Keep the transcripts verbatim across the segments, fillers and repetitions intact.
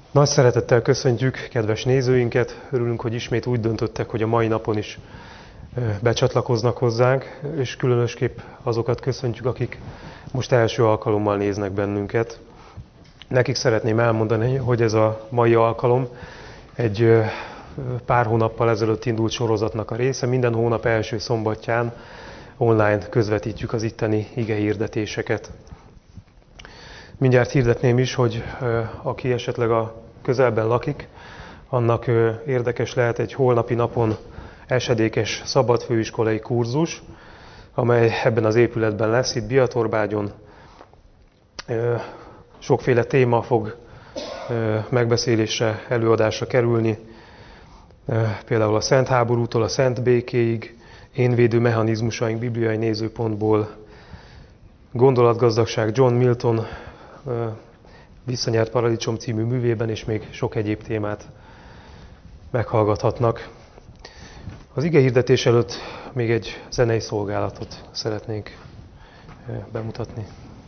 Nagy szeretettel köszöntjük kedves nézőinket, örülünk, hogy ismét úgy döntöttek, hogy a mai napon is becsatlakoznak hozzánk, és különösképp azokat köszöntjük, akik most első alkalommal néznek bennünket. Nekik szeretném elmondani, hogy ez a mai alkalom egy pár hónappal ezelőtt indult sorozatnak a része. Minden hónap első szombatján online közvetítjük az itteni igehirdetéseket. Mindjárt hirdetném is, hogy aki esetleg a közelben lakik, annak érdekes lehet egy holnapi napon esedékes szabadfőiskolai kurzus, amely ebben az épületben lesz, itt Biatorbágyon. Sokféle téma fog megbeszélésre, előadásra kerülni, például a Szent Háborútól a Szent Békéig, énvédő mechanizmusaink bibliai nézőpontból, gondolatgazdagság John Milton Visszanyert Paradicsom című művében, és még sok egyéb témát meghallgathatnak. Az igehirdetés előtt még egy zenei szolgálatot szeretnénk bemutatni.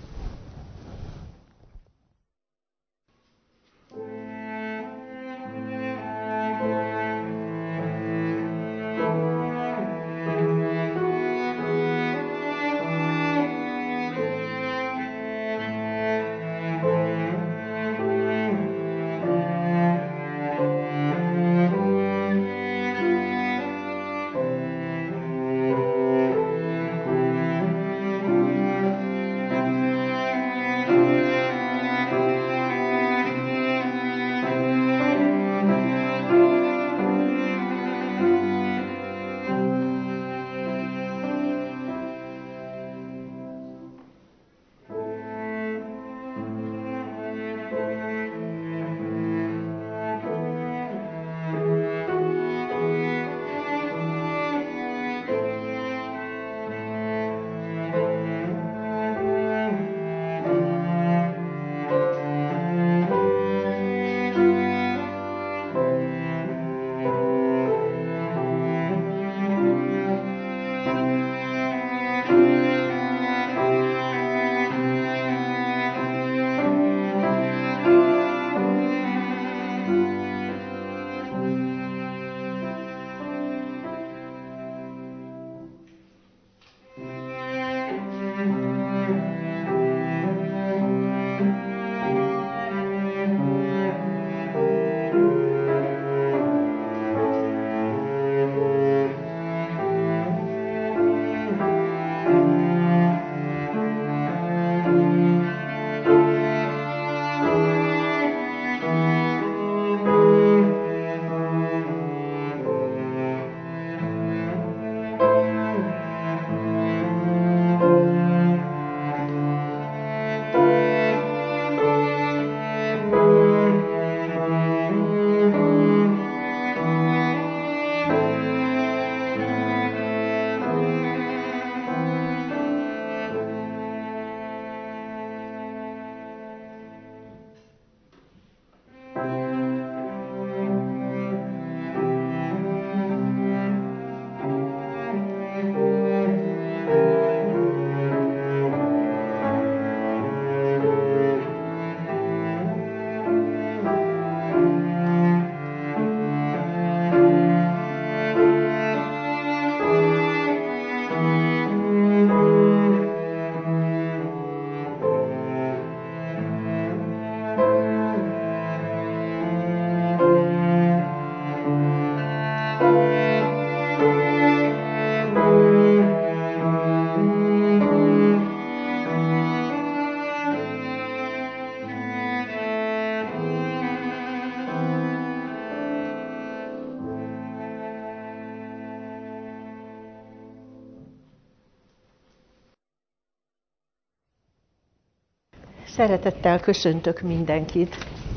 Szeretettel köszöntök mindenkit.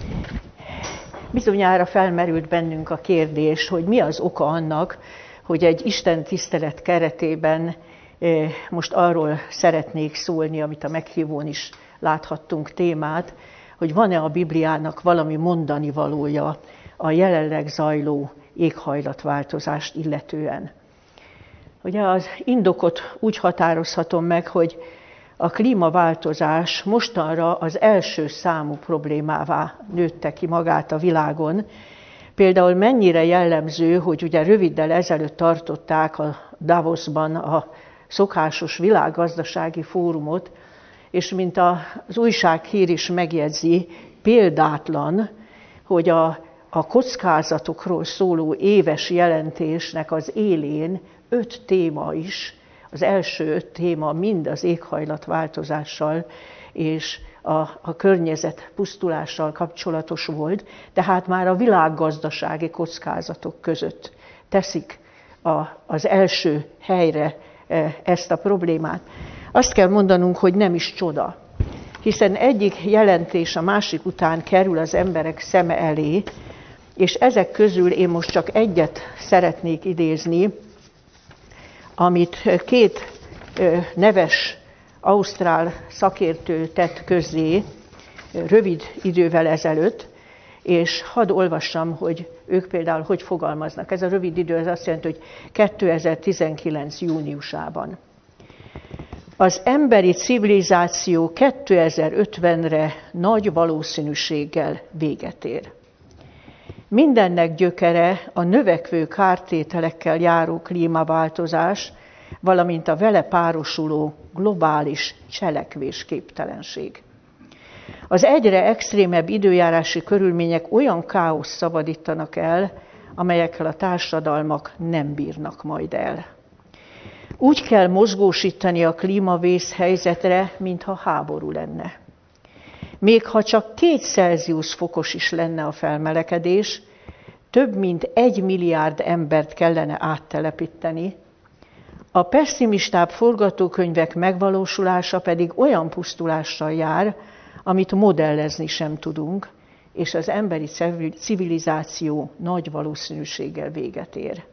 Bizonyára felmerült bennünk a kérdés, hogy mi az oka annak, hogy egy Isten tisztelet keretében most arról szeretnék szólni, amit a meghívón is láthattunk témát, hogy van-e a Bibliának valami mondani valója a jelenleg zajló éghajlatváltozást illetően. Ugye az indokot úgy határozhatom meg, hogy a klímaváltozás mostanra az első számú problémává nőtte ki magát a világon. Például mennyire jellemző, hogy ugye röviddel ezelőtt tartották a Davosban a szokásos világgazdasági fórumot, és mint az újsághír is megjegyzi, példátlan, hogy a, a kockázatokról szóló éves jelentésnek az élén öt téma is, az első öt téma mind az éghajlatváltozással és a, a környezet pusztulással kapcsolatos volt, tehát már a világgazdasági kockázatok között teszik a, az első helyre ezt a problémát. Azt kell mondanunk, hogy nem is csoda, hiszen egyik jelentés a másik után kerül az emberek szeme elé, és ezek közül én most csak egyet szeretnék idézni, amit két neves ausztrál szakértő tett közzé rövid idővel ezelőtt, és hadd olvassam, hogy ők például hogy fogalmaznak. Ez a rövid idő az azt jelenti, hogy kétezer-tizenkilenc júniusában. Az emberi civilizáció kétezer-ötvenre nagy valószínűséggel véget ér. Mindennek gyökere a növekvő kártételekkel járó klímaváltozás, valamint a vele párosuló globális cselekvésképtelenség. Az egyre extrémebb időjárási körülmények olyan káoszt szabadítanak el, amelyekkel a társadalmak nem bírnak majd el. Úgy kell mozgósítani a klímavész helyzetre, mintha háború lenne. Még ha csak két Celsius fokos is lenne a felmelegedés, több mint egy milliárd embert kellene áttelepíteni, a pesszimistább forgatókönyvek megvalósulása pedig olyan pusztulással jár, amit modellezni sem tudunk, és az emberi civilizáció nagy valószínűséggel véget ér.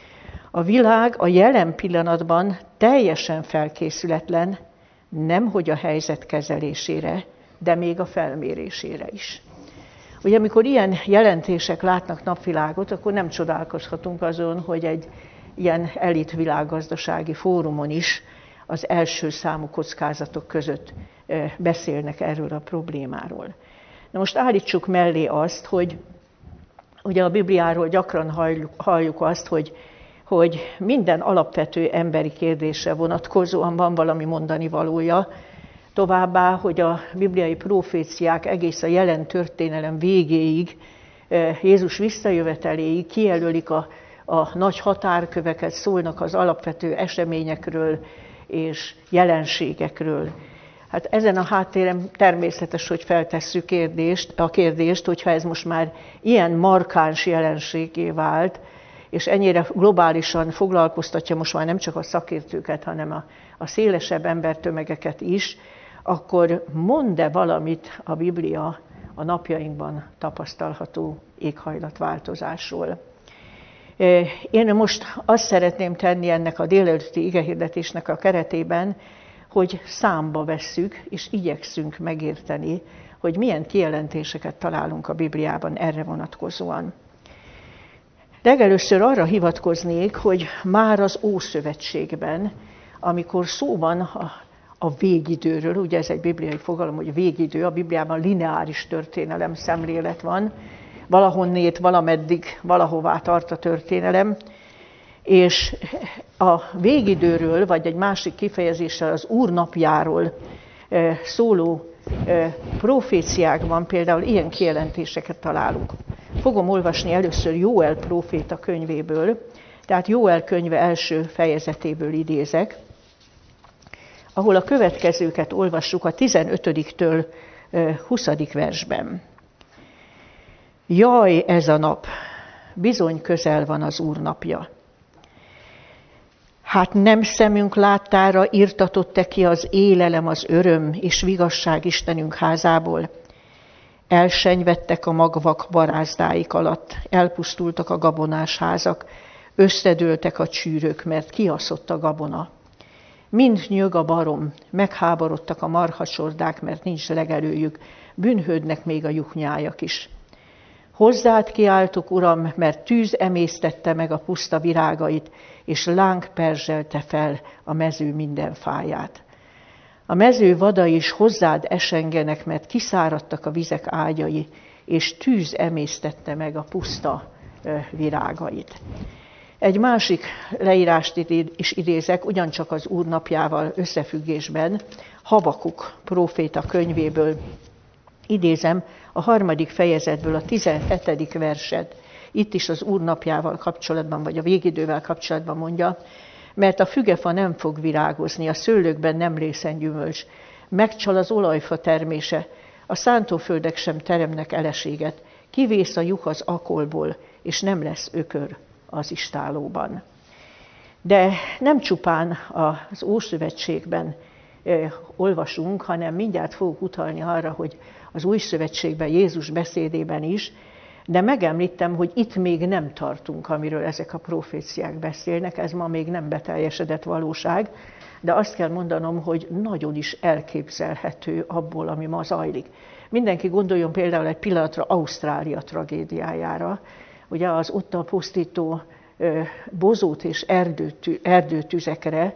A világ a jelen pillanatban teljesen felkészületlen, nemhogy a helyzet kezelésére, de még a felmérésére is. Ugye amikor ilyen jelentések látnak napvilágot, akkor nem csodálkozhatunk azon, hogy egy ilyen elit világgazdasági fórumon is az első számú kockázatok között beszélnek erről a problémáról. Na most állítsuk mellé azt, hogy ugye a Bibliáról gyakran halljuk, halljuk azt, hogy, hogy minden alapvető emberi kérdésre vonatkozóan van valami mondani valója, továbbá, hogy a bibliai proféciák egész a jelen történelem végéig, Jézus visszajöveteléig kijelölik a, a nagy határköveket, szólnak az alapvető eseményekről és jelenségekről. Hát ezen a háttéren természetes, hogy feltesszük kérdést, a kérdést, hogyha ez most már ilyen markáns jelenségé vált, és ennyire globálisan foglalkoztatja most már nem csak a szakértőket, hanem a, a szélesebb embertömegeket is, akkor mond-e valamit a Biblia a napjainkban tapasztalható éghajlatváltozásról? Én most azt szeretném tenni ennek a délelőtti igehirdetésnek a keretében, hogy számba vesszük és igyekszünk megérteni, hogy milyen kijelentéseket találunk a Bibliában erre vonatkozóan. Legelőször arra hivatkoznék, hogy már az Ószövetségben, amikor szó van a, a végidőről, ugye ez egy bibliai fogalom, hogy végidő, a Bibliában lineáris történelem szemlélet van, valahonnét, valameddig, valahová tart a történelem, és a végidőről, vagy egy másik kifejezéssel az Úr napjáról szóló proféciákban például ilyen kijelentéseket találunk. Fogom olvasni először Jóel próféta könyvéből, tehát Jóel könyve első fejezetéből idézek, ahol a következőket olvassuk a tizenötödiktől huszadik versben. Jaj, ez a nap, bizony közel van az Úr napja. Hát nem szemünk láttára irtatott-e ki az élelem, az öröm és vigasság Istenünk házából? Elsenyvettek a magvak barázdáik alatt, elpusztultak a gabonás házak, összedőltek a csűrök, mert kiaszott a gabona. Mind nyög a barom, megháborodtak a marhacsordák, mert nincs legelőjük, bűnhődnek még a juhnyájak is. Hozzád kiáltok, Uram, mert tűz emésztette meg a puszta virágait, és láng perzselte fel a mező minden fáját. A mező vadai is hozzád esengenek, mert kiszáradtak a vizek ágyai, és tűz emésztette meg a puszta virágait. Egy másik leírást is idézek, ugyancsak az Úr napjával összefüggésben, Habakuk próféta könyvéből idézem a harmadik fejezetből a tizenhetedik verset. Itt is az Úr napjával kapcsolatban, vagy a végidővel kapcsolatban mondja, mert a fügefa nem fog virágozni, a szőlőkben nem lészen gyümölcs, megcsal az olajfa termése, a szántóföldek sem teremnek eleséget, kivész a juh az akolból, és nem lesz ökör az istállóban. De nem csupán az Ószövetségben eh, olvasunk, hanem mindjárt fogok utalni arra, hogy az Új Szövetségben, Jézus beszédében is, de megemlítem, hogy itt még nem tartunk, amiről ezek a proféciák beszélnek, ez ma még nem beteljesedett valóság, de azt kell mondanom, hogy nagyon is elképzelhető abból, ami ma zajlik. Mindenki gondoljon például egy pillanatra Ausztrália tragédiájára, ugye az ott a pusztító bozót és erdőtű, erdőtüzekre.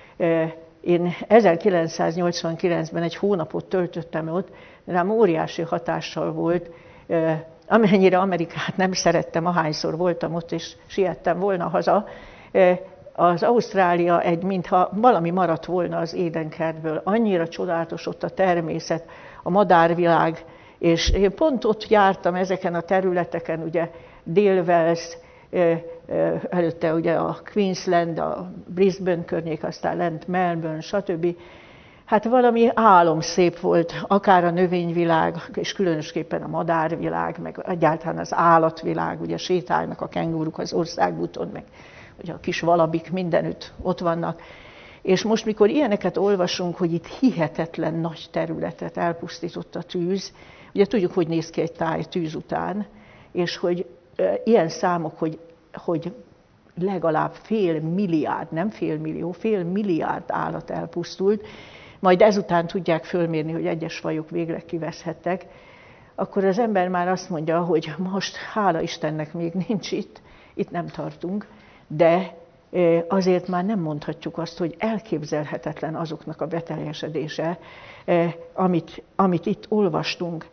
Én ezerkilencszáznyolcvankilencben egy hónapot töltöttem ott, rám óriási hatással volt, amennyire Amerikát nem szerettem, ahányszor voltam ott, és siettem volna haza. Az Ausztrália egy, mintha valami maradt volna az édenkertből. Annyira csodálatos ott a természet, a madárvilág, és én pont ott jártam ezeken a területeken, ugye Dél-Wales, előtte ugye a Queensland, a Brisbane környék, aztán lent Melbourne, stb. Hát valami álomszép volt, akár a növényvilág, és különösképpen a madárvilág, meg egyáltalán az állatvilág, ugye sétálnak a kenguruk az országúton, meg ugye a kis valabik mindenütt ott vannak. És most, mikor ilyeneket olvasunk, hogy itt hihetetlen nagy területet elpusztított a tűz, ugye tudjuk, hogy néz ki egy táj tűz után, és hogy e, ilyen számok, hogy, hogy legalább fél milliárd, nem fél millió, fél milliárd állat elpusztult, majd ezután tudják fölmérni, hogy egyes fajok végleg kiveszhettek, akkor az ember már azt mondja, hogy most hála Istennek még nincs itt, itt nem tartunk, de azért már nem mondhatjuk azt, hogy elképzelhetetlen azoknak a beteljesedése, amit, amit itt olvastunk.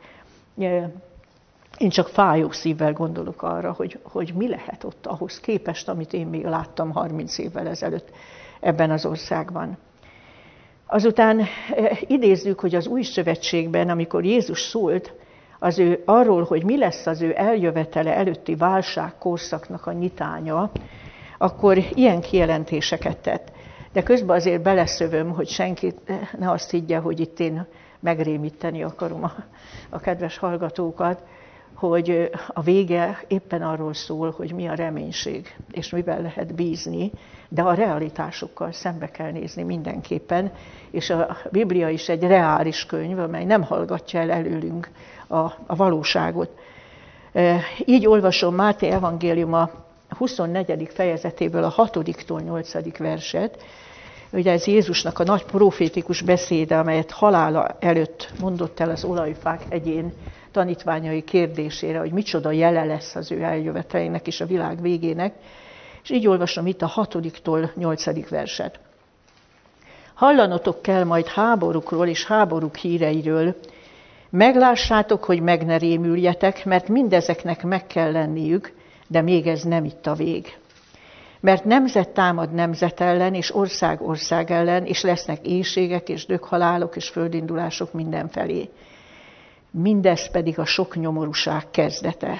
Én csak fájó szívvel gondolok arra, hogy, hogy mi lehet ott ahhoz képest, amit én még láttam harminc évvel ezelőtt ebben az országban. Azután idézzük, hogy az Új Szövetségben, amikor Jézus szólt az ő, arról, hogy mi lesz az ő eljövetele előtti válságkorszaknak a nyitánya, akkor ilyen kijelentéseket tett. De közben azért beleszövöm, hogy senki ne azt higgye, hogy itt én megrémíteni akarom a, a kedves hallgatókat, hogy a vége éppen arról szól, hogy mi a reménység, és miben lehet bízni, de a realitásokkal szembe kell nézni mindenképpen, és a Biblia is egy reális könyv, amely nem hallgatja el előlünk a, a valóságot. Így olvasom Máté evangéliuma huszonnegyedik fejezetéből a hatodiktól nyolcadik verset. Ugye ez Jézusnak a nagy profétikus beszéde, amelyet halála előtt mondott el az olajfák hegyén tanítványai kérdésére, hogy micsoda jele lesz az ő eljövetelének és a világ végének. És így olvasom itt a hatodiktól nyolcadik verset. Hallanotok kell majd háborúkról és háborúk híreiről. Meglássátok, hogy meg ne rémüljetek, mert mindezeknek meg kell lenniük, de még ez nem itt a vég. Mert nemzet támad nemzet ellen, és ország ország ellen, és lesznek éhségek, és döghalálok, és földindulások mindenfelé. Mindez pedig a sok nyomorúság kezdete.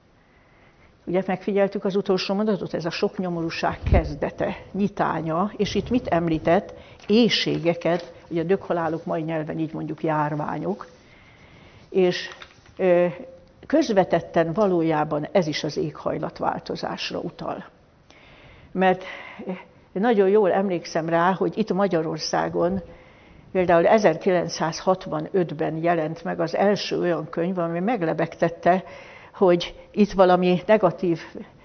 Ugye megfigyeltük az utolsó mondatot, ez a sok nyomorúság kezdete, nyitánya, és itt mit említett? Éhségeket, ugye a döghalálok mai nyelven így mondjuk járványok, és közvetetten valójában ez is az éghajlatváltozásra utal. Mert nagyon jól emlékszem rá, hogy itt Magyarországon például ezerkilencszázhatvanötben jelent meg az első olyan könyv, ami meglebegtette, hogy itt valami negatív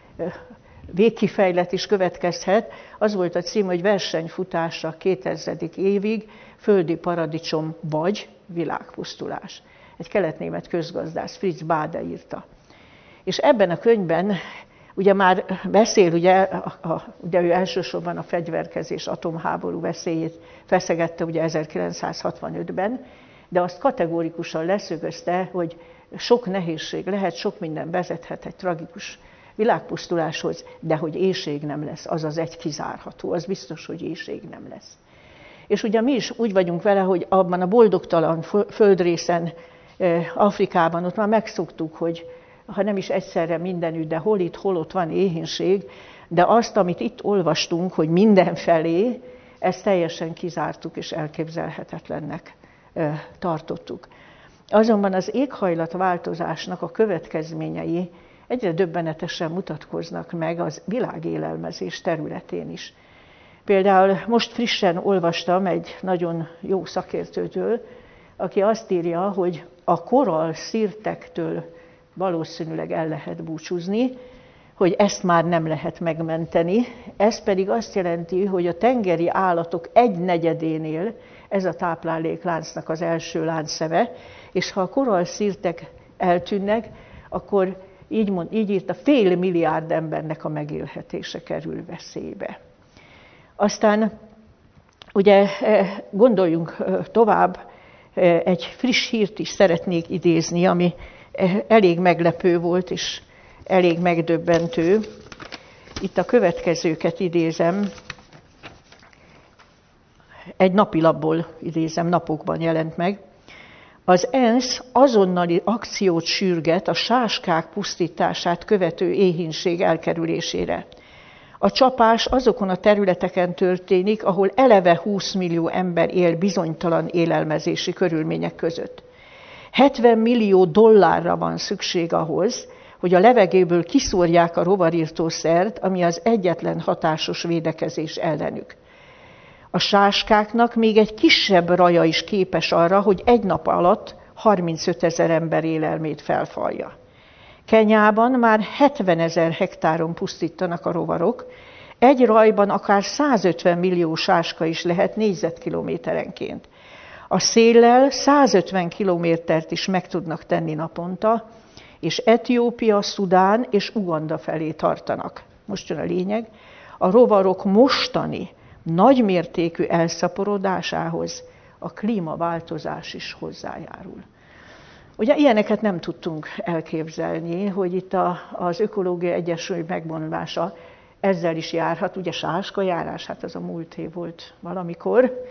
végkifejlet is következhet. Az volt a cím, hogy versenyfutásra kétezredik évig, földi paradicsom vagy világpusztulás. Egy keletnémet közgazdász, Fritz Bade írta. És ebben a könyvben Ugye már beszél, ugye, a, a, ugye ő elsősorban a fegyverkezés, atomháború veszélyét feszegette ugye ezerkilencszázhatvanötben, de azt kategórikusan leszögözte, hogy sok nehézség lehet, sok minden vezethet egy tragikus világpusztuláshoz, de hogy éhség nem lesz, az az egy kizárható, az biztos, hogy éhség nem lesz. És ugye mi is úgy vagyunk vele, hogy abban a boldogtalan földrészen, Afrikában, ott már megszoktuk, hogy ha nem is egyszerre mindenütt, de hol itt, hol ott van éhínség, de azt, amit itt olvastunk, hogy mindenfelé, ezt teljesen kizártuk és elképzelhetetlennek tartottuk. Azonban az éghajlatváltozásnak a következményei egyre döbbenetesen mutatkoznak meg az világélelmezés területén is. Például most frissen olvastam egy nagyon jó szakértőtől, aki azt írja, hogy a korall szirtektől valószínűleg el lehet búcsúzni, hogy ezt már nem lehet megmenteni. Ez pedig azt jelenti, hogy a tengeri állatok egynegyedénél ez a táplálékláncnak az első láncszeme, és ha a korallszirtek eltűnnek, akkor így, mond, így írt, fél milliárd embernek a megélhetése kerül veszélybe. Aztán ugye gondoljunk tovább, egy friss hírt is szeretnék idézni, ami elég meglepő volt és elég megdöbbentő. Itt a következőket idézem, egy napilapból idézem, napokban jelent meg. Az ENSZ azonnali akciót sürget a sáskák pusztítását követő éhínség elkerülésére. A csapás azokon a területeken történik, ahol eleve húsz millió ember él bizonytalan élelmezési körülmények között. hetven millió dollárra van szükség ahhoz, hogy a levegőből kiszórják a rovarírtószert, ami az egyetlen hatásos védekezés ellenük. A sáskáknak még egy kisebb raja is képes arra, hogy egy nap alatt harmincötezer ember élelmét felfalja. Kenyában már hetvenezer hektáron pusztítanak a rovarok, egy rajban akár százötven millió sáska is lehet négyzetkilométerenként. A széllel százötven kilométert is meg tudnak tenni naponta, és Etiópia, Szudán és Uganda felé tartanak. Most jön a lényeg, a rovarok mostani, nagymértékű elszaporodásához a klímaváltozás is hozzájárul. Ugye ilyeneket nem tudtunk elképzelni, hogy itt a, az ökológiai egyensúly megvonulása ezzel is járhat. Ugye sáska járás, hát az a múlt év volt valamikor,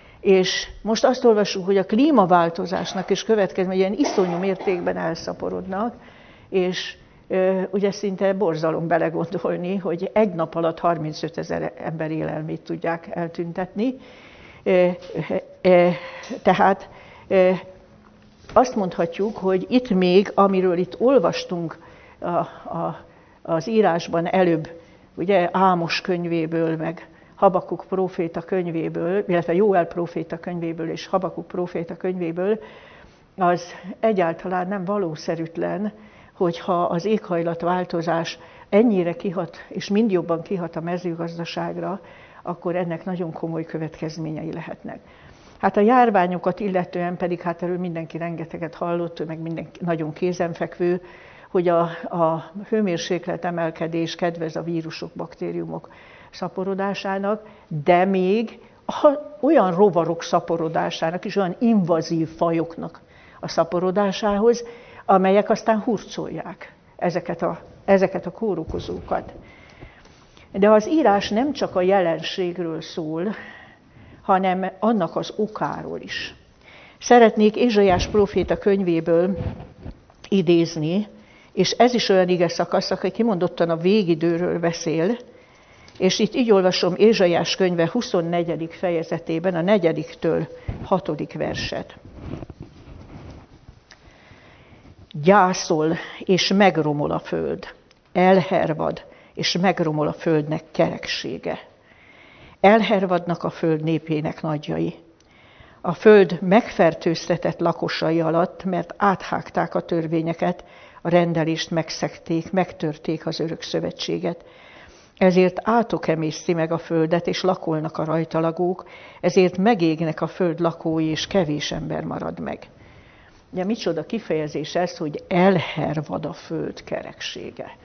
és most azt olvassuk, hogy a klímaváltozásnak is következménye ilyen iszonyú mértékben elszaporodnak, és e, ugye szinte borzalom belegondolni, hogy egy nap alatt harmincötezer ember élelmét tudják eltüntetni. E, e, tehát e, azt mondhatjuk, hogy itt még, amiről itt olvastunk a, a, az írásban előbb, ugye Ámos könyvéből, meg Habakuk próféta könyvéből, illetve Jóel próféta könyvéből és Habakuk próféta könyvéből, az egyáltalán nem valószerűtlen, hogyha az éghajlatváltozás ennyire kihat, és mind jobban kihat a mezőgazdaságra, akkor ennek nagyon komoly következményei lehetnek. Hát a járványokat illetően pedig, hát erről mindenki rengeteget hallott, meg mindenki nagyon kézenfekvő, hogy a, a hőmérséklet emelkedés kedvez a vírusok, baktériumok szaporodásának, de még olyan rovarok szaporodásának és olyan invazív fajoknak a szaporodásához, amelyek aztán hurcolják ezeket a, ezeket a kórokozókat. De az írás nem csak a jelenségről szól, hanem annak az okáról is. Szeretnék Ézsaiás próféta könyvéből idézni, és ez is olyan ige szakasz, aki kimondottan a végidőről beszél, és itt így olvasom Ézsaiás könyve huszonnegyedik fejezetében, a negyediktől hatodik verset. Gyászol, és megromol a föld, elhervad, és megromol a földnek kereksége. Elhervadnak a föld népének nagyjai. A föld megfertőztetett lakosai alatt, mert áthágták a törvényeket, a rendelést megszegték, megtörték az örök szövetséget. Ezért átok emészti meg a földet, és lakolnak a rajta lakók, ezért megégnek a föld lakói, és kevés ember marad meg. Ugye micsoda kifejezés ez, hogy elhervad a föld kereksége.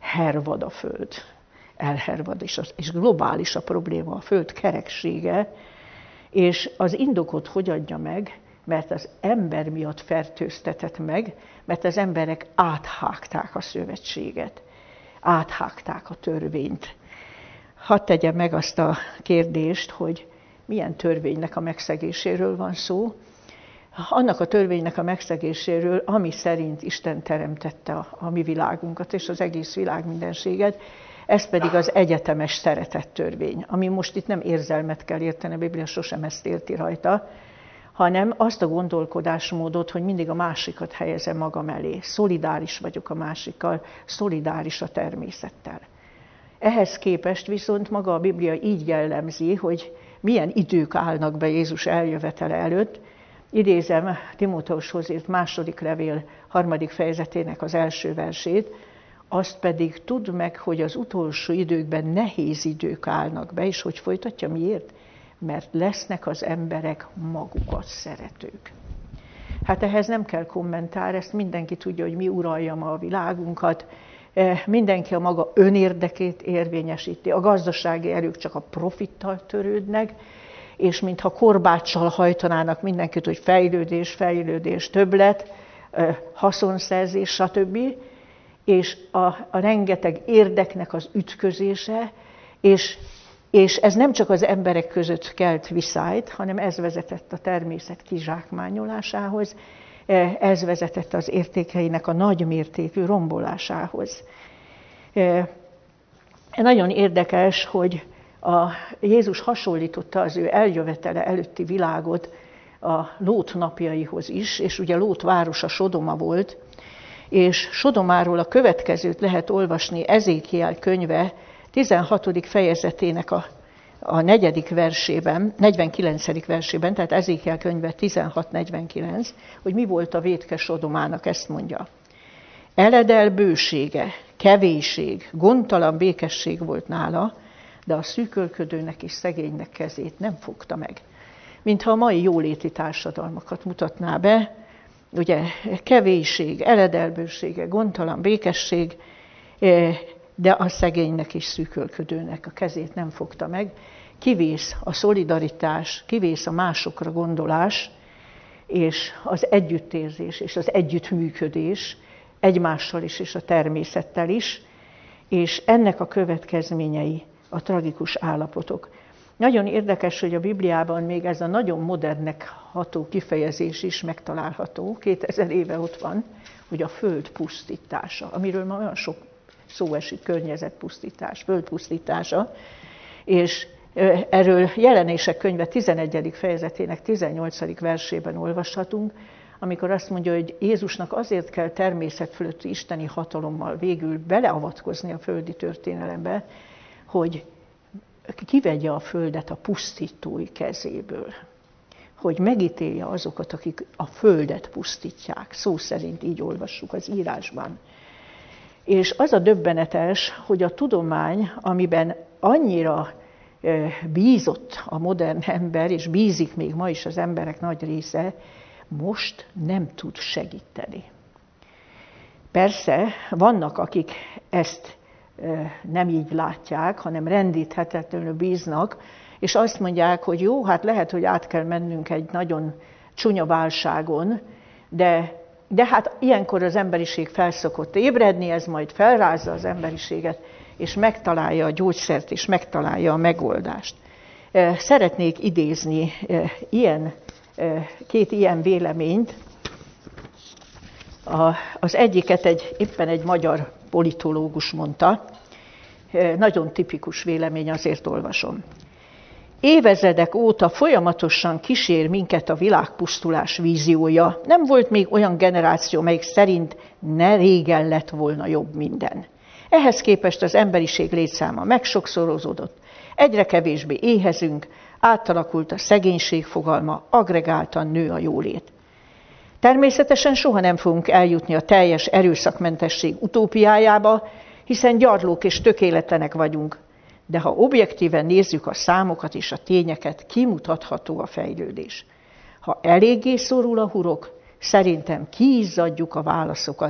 hervad a föld. Elhervad, és, az, és globális a probléma, a föld kereksége, és az indokot hogy adja meg, mert az ember miatt fertőztetett meg, mert az emberek áthágták a szövetséget, áthágták a törvényt. Hadd tegyem meg azt a kérdést, hogy milyen törvénynek a megszegéséről van szó. Annak a törvénynek a megszegéséről, ami szerint Isten teremtette a, a mi világunkat és az egész világ mindenséget, ez pedig az egyetemes szeretettörvény, ami most itt nem érzelmet kell érteni, a Biblia sosem ezt érti rajta, hanem azt a gondolkodásmódot, hogy mindig a másikat helyezem magam elé. Szolidáris vagyok a másikkal, szolidáris a természettel. Ehhez képest viszont maga a Biblia így jellemzi, hogy milyen idők állnak be Jézus eljövetele előtt. Idézem Timóteushoz írt második levél harmadik fejezetének az első versét, azt pedig tudd meg, hogy az utolsó időkben nehéz idők állnak be, és hogy folytatja, miért? Mert lesznek az emberek magukat szeretők. Hát ehhez nem kell kommentár, ezt mindenki tudja, hogy mi uralja ma a világunkat, mindenki a maga önérdekét érvényesíti, a gazdasági erők csak a profittal törődnek, és mintha korbáccsal hajtanának mindenkit, hogy fejlődés, fejlődés, többlet, haszonszerzés, stb., és a, a rengeteg érdeknek az ütközése, és, és ez nem csak az emberek között kelt viszályt, hanem ez vezetett a természet kizsákmányolásához, ez vezetett az értékeinek a nagymértékű rombolásához. Nagyon érdekes, hogy a Jézus hasonlította az ő eljövetele előtti világot a Lót napjaihoz is, és ugye Lót városa Sodoma volt, és Sodomáról a következőt lehet olvasni Ezékiel könyve tizenhatodik fejezetének a, a negyedik versében, negyvenkilencedik versében, tehát Ezékiel könyve tizenhat negyvenkilenc, hogy mi volt a vétke Sodomának, ezt mondja. Eledel bősége, kevésség, gondtalan békesség volt nála, de a szűkölködőnek és szegénynek kezét nem fogta meg. Mintha a mai jóléti társadalmakat mutatná be, ugye kevésség, eledelbősége, gondtalan békesség, de a szegénynek és szűkölködőnek a kezét nem fogta meg. Kivész a szolidaritás, kivész a másokra gondolás, és az együttérzés, és az együttműködés egymással is, és a természettel is, és ennek a következményei a tragikus állapotok. Nagyon érdekes, hogy a Bibliában még ez a nagyon modernnek ható kifejezés is megtalálható, kétezer éve ott van, hogy a föld pusztítása, amiről ma olyan sok szó esik, környezetpusztítás, földpusztítása, és erről Jelenések könyve tizenegyedik fejezetének tizennyolcadik versében olvashatunk, amikor azt mondja, hogy Jézusnak azért kell természet fölötti isteni hatalommal végül beleavatkozni a földi történelembe, hogy kivegye a földet a pusztítói kezéből. Hogy megítélje azokat, akik a földet pusztítják. Szó szerint így olvassuk az írásban. És az a döbbenetes, hogy a tudomány, amiben annyira bízott a modern ember, és bízik még ma is az emberek nagy része, most nem tud segíteni. Persze vannak, akik ezt nem így látják, hanem rendíthetetlenül bíznak, és azt mondják, hogy jó, hát lehet, hogy át kell mennünk egy nagyon csúnya válságon, de, de hát ilyenkor az emberiség felszokott ébredni, ez majd felrázza az emberiséget, és megtalálja a gyógyszert, és megtalálja a megoldást. Szeretnék idézni ilyen, két ilyen véleményt. Az egyiket egy, éppen egy magyar politológus mondta, nagyon tipikus vélemény, azért olvasom. Évezredek óta folyamatosan kísér minket a világpusztulás víziója. Nem volt még olyan generáció, melyik szerint ne régen lett volna jobb minden. Ehhez képest az emberiség létszáma megsokszorozódott, egyre kevésbé éhezünk, átalakult a szegénység fogalma, agregáltan nő a jólét. Természetesen soha nem fogunk eljutni a teljes erőszakmentesség utópiájába, hiszen gyarlók és tökéletlenek vagyunk. De ha objektíven nézzük a számokat és a tényeket, kimutatható a fejlődés. Ha eléggé szorul a hurok, szerintem kiizzadjuk a válaszokat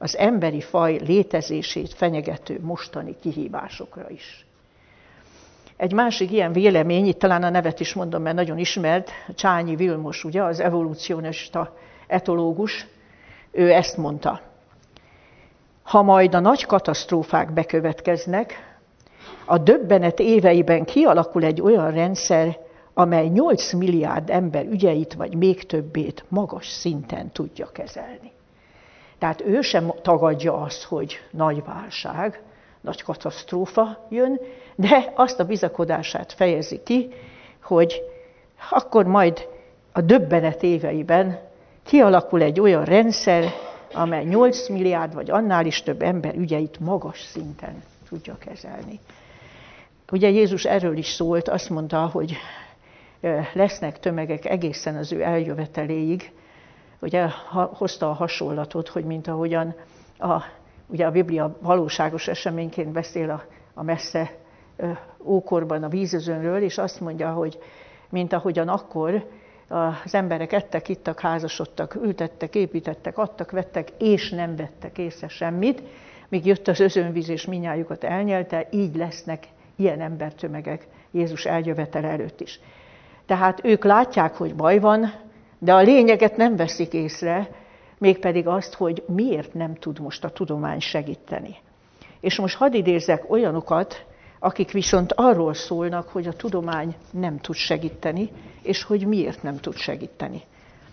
az emberi faj létezését fenyegető mostani kihívásokra is. Egy másik ilyen vélemény, itt talán a nevet is mondom, mert nagyon ismert, Csányi Vilmos, ugye, az evolúcionista etológus, ő ezt mondta. Ha majd a nagy katasztrófák bekövetkeznek, a döbbenet éveiben kialakul egy olyan rendszer, amely nyolc milliárd ember ügyeit, vagy még többét magas szinten tudja kezelni. Tehát ő sem tagadja azt, hogy nagy válság, nagy katasztrófa jön, de azt a bizakodását fejezi ki, hogy akkor majd a döbbenet éveiben kialakul egy olyan rendszer, amely nyolc milliárd vagy annál is több ember ügyeit magas szinten tudja kezelni. Ugye Jézus erről is szólt, azt mondta, hogy lesznek tömegek egészen az ő eljöveteléig, ugye hozta a hasonlatot, hogy mint ahogyan a, ugye a Biblia valóságos eseményként beszél a, a messze ókorban a vízözönről, és azt mondja, hogy mint ahogyan akkor az emberek ettek, ittak, házasodtak, ültettek, építettek, adtak, vettek, és nem vettek észre semmit, míg jött az özönvíz, és mindnyájukat elnyelte, így lesznek ilyen embertömegek Jézus eljövetele előtt is. Tehát ők látják, hogy baj van, de a lényeget nem veszik észre, mégpedig azt, hogy miért nem tud most a tudomány segíteni. És most hadd idézzek olyanokat, akik viszont arról szólnak, hogy a tudomány nem tud segíteni, és hogy miért nem tud segíteni.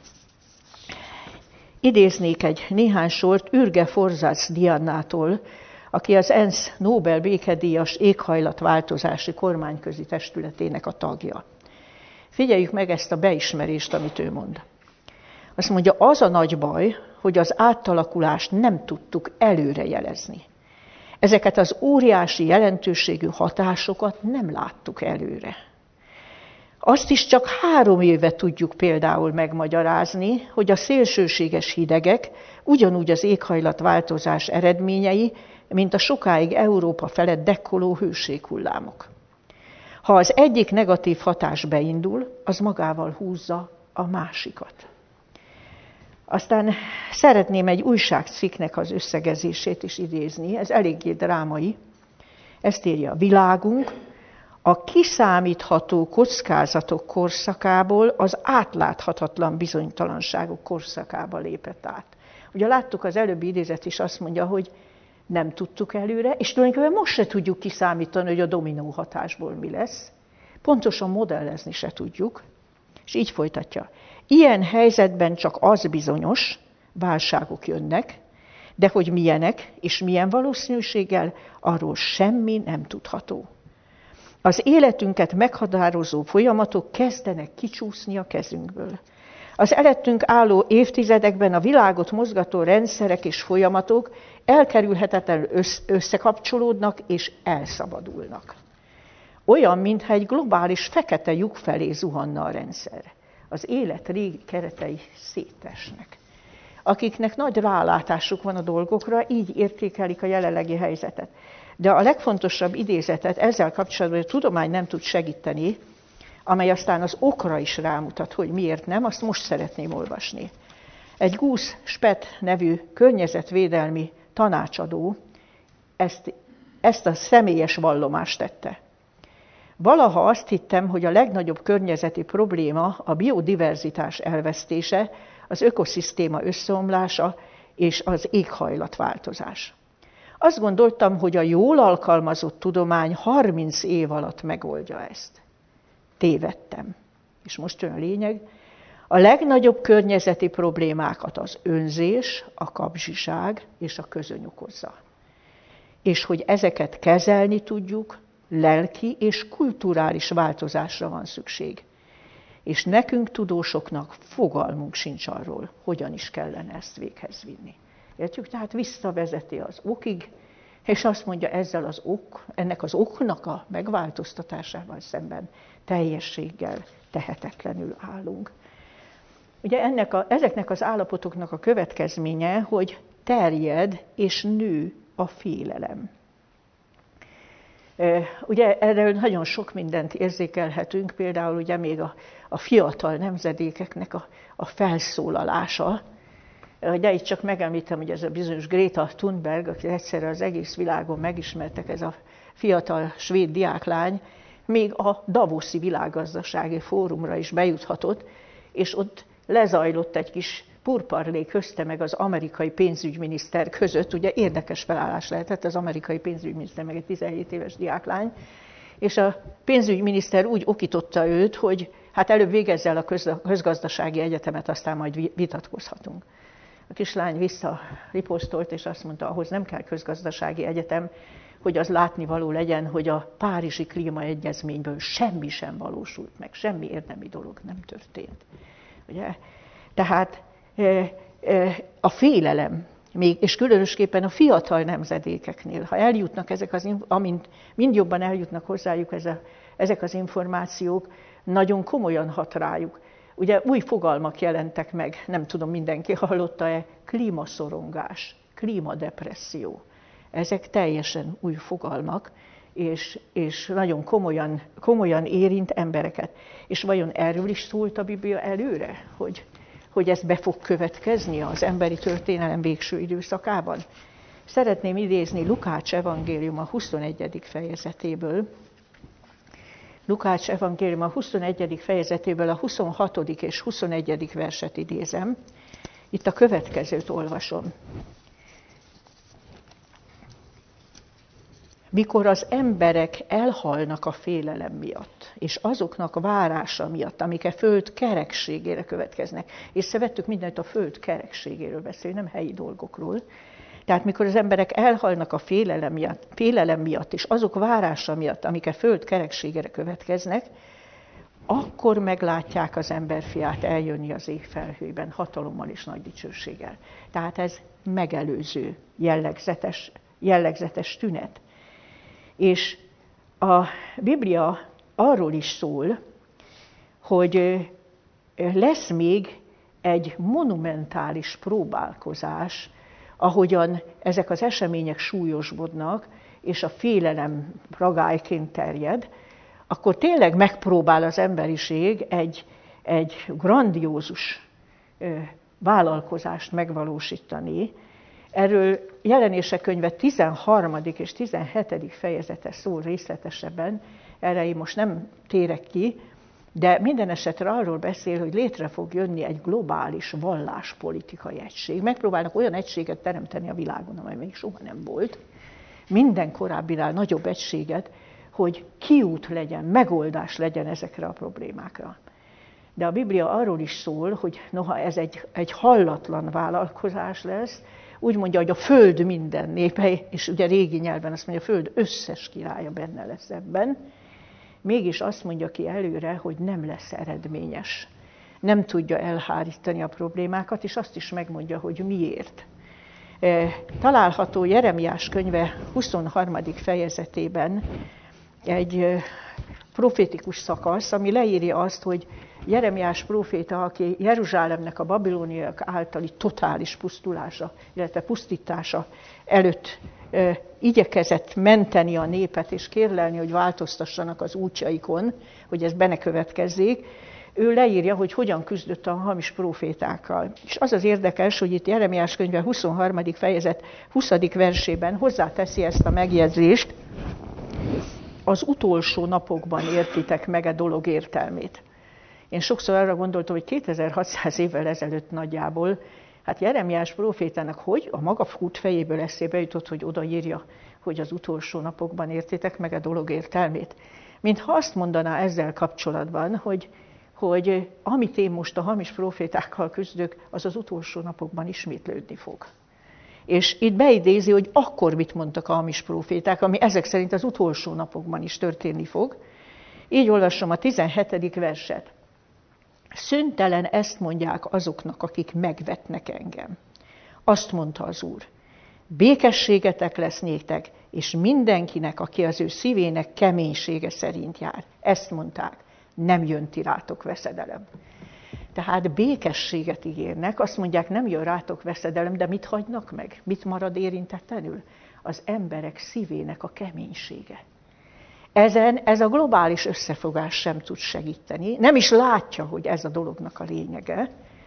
Idéznék egy néhány sort Ürge Forzács Diannától, aki az ENSZ Nobel békedíjas éghajlatváltozási kormányközi testületének a tagja. Figyeljük meg ezt a beismerést, amit ő mond. Azt mondja, az a nagy baj, hogy az átalakulást nem tudtuk előrejelezni. Ezeket az óriási jelentőségű hatásokat nem láttuk előre. Azt is csak három éve tudjuk például megmagyarázni, hogy a szélsőséges hidegek ugyanúgy az éghajlatváltozás eredményei, mint a sokáig Európa felett dekkoló hőséghullámok. Ha az egyik negatív hatás beindul, az magával húzza a másikat. Aztán szeretném egy újságcikknek az összegezését is idézni, ez eléggé drámai. Ezt írja: világunk a kiszámítható kockázatok korszakából az átláthatatlan bizonytalanságok korszakába lépett át. Ugye láttuk, az előbbi idézet is azt mondja, hogy nem tudtuk előre, és tulajdonképpen most se tudjuk kiszámítani, hogy a dominó hatásból mi lesz. Pontosan modellezni se tudjuk, és így folytatja. Ilyen helyzetben csak az bizonyos, válságok jönnek, de hogy milyenek és milyen valószínűséggel, arról semmi nem tudható. Az életünket meghatározó folyamatok kezdenek kicsúszni a kezünkből. Az előttünk álló évtizedekben a világot mozgató rendszerek és folyamatok elkerülhetetlenül összekapcsolódnak és elszabadulnak. Olyan, mintha egy globális fekete lyuk felé zuhanna a rendszer. Az élet régi keretei szétesnek. Akiknek nagy rálátásuk van a dolgokra, így értékelik a jelenlegi helyzetet. De a legfontosabb idézetet ezzel kapcsolatban, hogy a tudomány nem tud segíteni, amely aztán az okra is rámutat, hogy miért nem, azt most szeretném olvasni. Egy Gus Spett nevű környezetvédelmi tanácsadó ezt, ezt a személyes vallomást tette. Valaha azt hittem, hogy a legnagyobb környezeti probléma a biodiverzitás elvesztése, az ökoszisztéma összeomlása és az éghajlatváltozás. Azt gondoltam, hogy a jól alkalmazott tudomány harminc év alatt megoldja ezt. Tévedtem. És most jön a lényeg. A legnagyobb környezeti problémákat az önzés, a kapzsiság és a közöny okozza. És hogy ezeket kezelni tudjuk, lelki és kulturális változásra van szükség. És nekünk tudósoknak fogalmunk sincs arról, hogyan is kellene ezt véghez vinni. Értjük? Tehát visszavezeti az okig, és azt mondja, ezzel az ok, ennek az oknak a megváltoztatásával szemben teljességgel tehetetlenül állunk. Ugye ennek a, ezeknek az állapotoknak a következménye, hogy terjed és nő a félelem. Ugye erről nagyon sok mindent érzékelhetünk, például ugye még a, a fiatal nemzedékeknek a, a felszólalása. De itt csak megemlítem, hogy ez a bizonyos Greta Thunberg, aki egyszerre az egész világon megismertek, ez a fiatal svéd diáklány, még a Davoszi Világgazdasági Fórumra is bejuthatott, és ott lezajlott egy kis purparlé közte meg az amerikai pénzügyminiszter között, ugye érdekes felállás lehetett, az amerikai pénzügyminiszter meg egy tizenhét éves diáklány, és a pénzügyminiszter úgy okította őt, hogy hát előbb végezze el a közgazdasági egyetemet, aztán majd vitatkozhatunk. A kislány visszariposztolt, és azt mondta, ahhoz nem kell közgazdasági egyetem, hogy az látnivaló legyen, hogy a Párizsi Klímaegyezményből semmi sem valósult meg, semmi érdemi dolog nem történt. Ugye? Tehát a félelem, még, és különösképpen a fiatal nemzedékeknél, ha eljutnak ezek az, amint mind jobban eljutnak hozzájuk ez a, ezek az információk, nagyon komolyan hat rájuk. Ugye új fogalmak jelentek meg, nem tudom, mindenki hallotta-e, klímaszorongás, klímadepresszió. Ezek teljesen új fogalmak, és, és nagyon komolyan, komolyan érint embereket. És vajon erről is szólt a Biblia előre, hogy, hogy ez be fog következni az emberi történelem végső időszakában? Szeretném idézni Lukács evangéliuma huszonegyedik fejezetéből. Lukács evangéliuma huszonegyedik fejezetéből a huszonhatodik és huszonegyedik verset idézem. Itt a következőt olvasom. Mikor az emberek elhalnak a félelem miatt, és azoknak várása miatt, amik a föld kerekségére következnek. Észrevettük, mindent a föld kerekségéről beszél, nem helyi dolgokról. Tehát mikor az emberek elhalnak a félelem miatt, félelem miatt, és azok várása miatt, amik a föld kerekségére következnek, akkor meglátják az emberfiát eljönni az ég felhőben, hatalommal és nagy dicsőséggel. Tehát ez megelőző, jellegzetes, jellegzetes tünet. És a Biblia arról is szól, hogy lesz még egy monumentális próbálkozás, ahogyan ezek az események súlyosbodnak, és a félelem ragályként terjed, akkor tényleg megpróbál az emberiség egy, egy grandiózus vállalkozást megvalósítani. Erről Jelenések könyve tizenharmadik és tizenhetedik fejezete szól részletesebben, erre én most nem térek ki, de minden esetre arról beszél, hogy létre fog jönni egy globális valláspolitikai egység. Megpróbálnak olyan egységet teremteni a világon, amely még soha nem volt, minden korábbinál nagyobb egységet, hogy kiút legyen, megoldás legyen ezekre a problémákra. De a Biblia arról is szól, hogy noha ez egy, egy hallatlan vállalkozás lesz, úgy mondja, hogy a föld minden népe, és ugye régi nyelven azt mondja, a föld összes királya benne lesz ebben, mégis azt mondja ki előre, hogy nem lesz eredményes. Nem tudja elhárítani a problémákat, és azt is megmondja, hogy miért. Található Jeremiás könyve huszonharmadik fejezetében egy profétikus szakasz, ami leírja azt, hogy Jeremiás próféta, aki Jeruzsálemnek a babiloniak általi totális pusztulása, illetve pusztítása előtt e, igyekezett menteni a népet, és kérlelni, hogy változtassanak az útjaikon, hogy ez be ne következzék, ő leírja, hogy hogyan küzdött a hamis prófétákkal. És az az érdekes, hogy itt Jeremiás könyve huszonharmadik fejezet huszadik versében hozzáteszi ezt a megjegyzést, az utolsó napokban értitek meg a dolog értelmét. Én sokszor arra gondoltam, hogy kétezer-hatszáz évvel ezelőtt nagyjából, hát Jeremiás prófétának hogy a maga fut fejéből eszébe jutott, hogy odaírja, hogy az utolsó napokban értitek meg a dolog értelmét. Mintha azt mondaná ezzel kapcsolatban, hogy, hogy amit én most a hamis prófétákkal küzdök, az az utolsó napokban ismétlődni fog. És itt beidézi, hogy akkor mit mondtak a hamis próféták, ami ezek szerint az utolsó napokban is történni fog. Így olvasom a tizenhetedik verset. Szüntelen ezt mondják azoknak, akik megvetnek engem. Azt mondta az Úr, békességetek lesz néktek, és mindenkinek, aki az ő szívének keménysége szerint jár. Ezt mondták, nem jön ti rátok veszedelem. Tehát békességet ígérnek, azt mondják, nem jön rátok veszedelem, de mit hagynak meg? Mit marad érintetlenül? Az emberek szívének a keménysége. Ezen ez a globális összefogás sem tud segíteni, nem is látja, hogy ez a dolognak a lényege,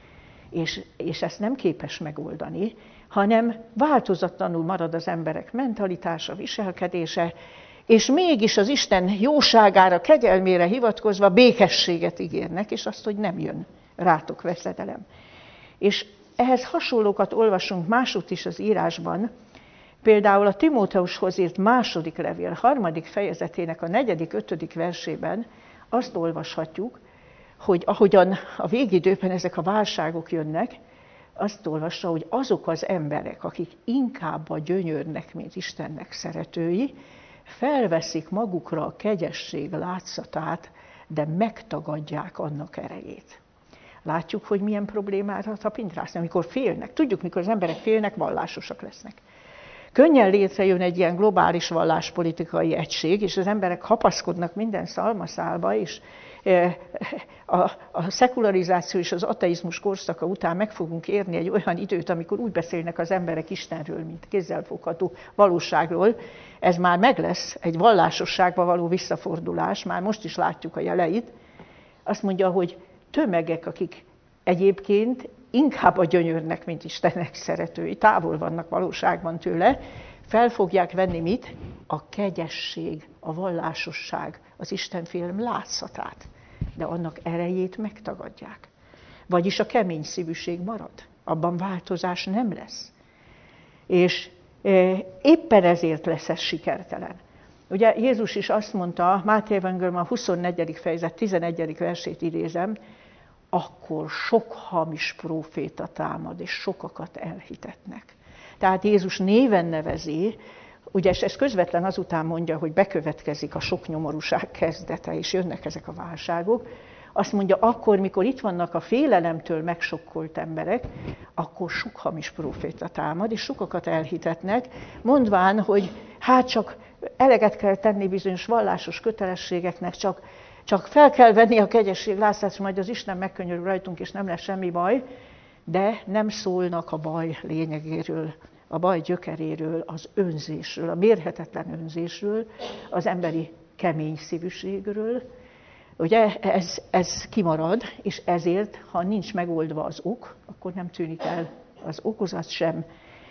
és, és ezt nem képes megoldani, hanem változatlanul marad az emberek mentalitása, viselkedése, és mégis az Isten jóságára, kegyelmére hivatkozva békességet ígérnek, és azt, hogy nem jön rátok veszedelem. És ehhez hasonlókat olvasunk másutt is az írásban, például a Timóteushoz írt második levél, harmadik fejezetének a negyedik, ötödik versében azt olvashatjuk, hogy ahogyan a végidőben ezek a válságok jönnek, azt olvassa, hogy azok az emberek, akik inkább a gyönyörnek, mint Istennek szeretői, felveszik magukra a kegyesség látszatát, de megtagadják annak erejét. Látjuk, hogy milyen problémára tapintrászni, amikor félnek. Tudjuk, mikor az emberek félnek, vallásosak lesznek. Könnyen létrejön egy ilyen globális valláspolitikai egység, és az emberek kapaszkodnak minden szalmaszálba, és a, a szekularizáció és az ateizmus korszaka után meg fogunk érni egy olyan időt, amikor úgy beszélnek az emberek Istenről, mint kézzelfogható valóságról. Ez már meg lesz, egy vallásosságba való visszafordulás, már most is látjuk a jeleit. Azt mondja, hogy tömegek, akik egyébként inkább a gyönyörnek, mint Istennek szeretői, távol vannak valóságban tőle, fel fogják venni mit? A kegyesség, a vallásosság, az Istenfélelem látszatát, de annak erejét megtagadják. Vagyis a kemény szívűség marad, abban változás nem lesz. És éppen ezért lesz ez sikertelen. Ugye Jézus is azt mondta, Máté evangélium a huszonnegyedik fejezet tizenegyedik versét idézem, akkor sok hamis próféta támad, és sokakat elhitetnek. Tehát Jézus néven nevezi, ugye ez közvetlen azután mondja, hogy bekövetkezik a sok nyomorúság kezdete, és jönnek ezek a válságok. Azt mondja, akkor, mikor itt vannak a félelemtől megsokkolt emberek, akkor sok hamis próféta támad, és sokakat elhitetnek, mondván, hogy hát csak eleget kell tenni bizonyos vallásos kötelességeknek, csak, csak fel kell venni a kegyesség látszát, majd az Isten megkönyörül rajtunk, és nem lesz semmi baj, de nem szólnak a baj lényegéről, a baj gyökeréről, az önzésről, a mérhetetlen önzésről, az emberi kemény szívűségről. Ugye ez, ez kimarad, és ezért, ha nincs megoldva az ok, akkor nem tűnik el az okozat sem.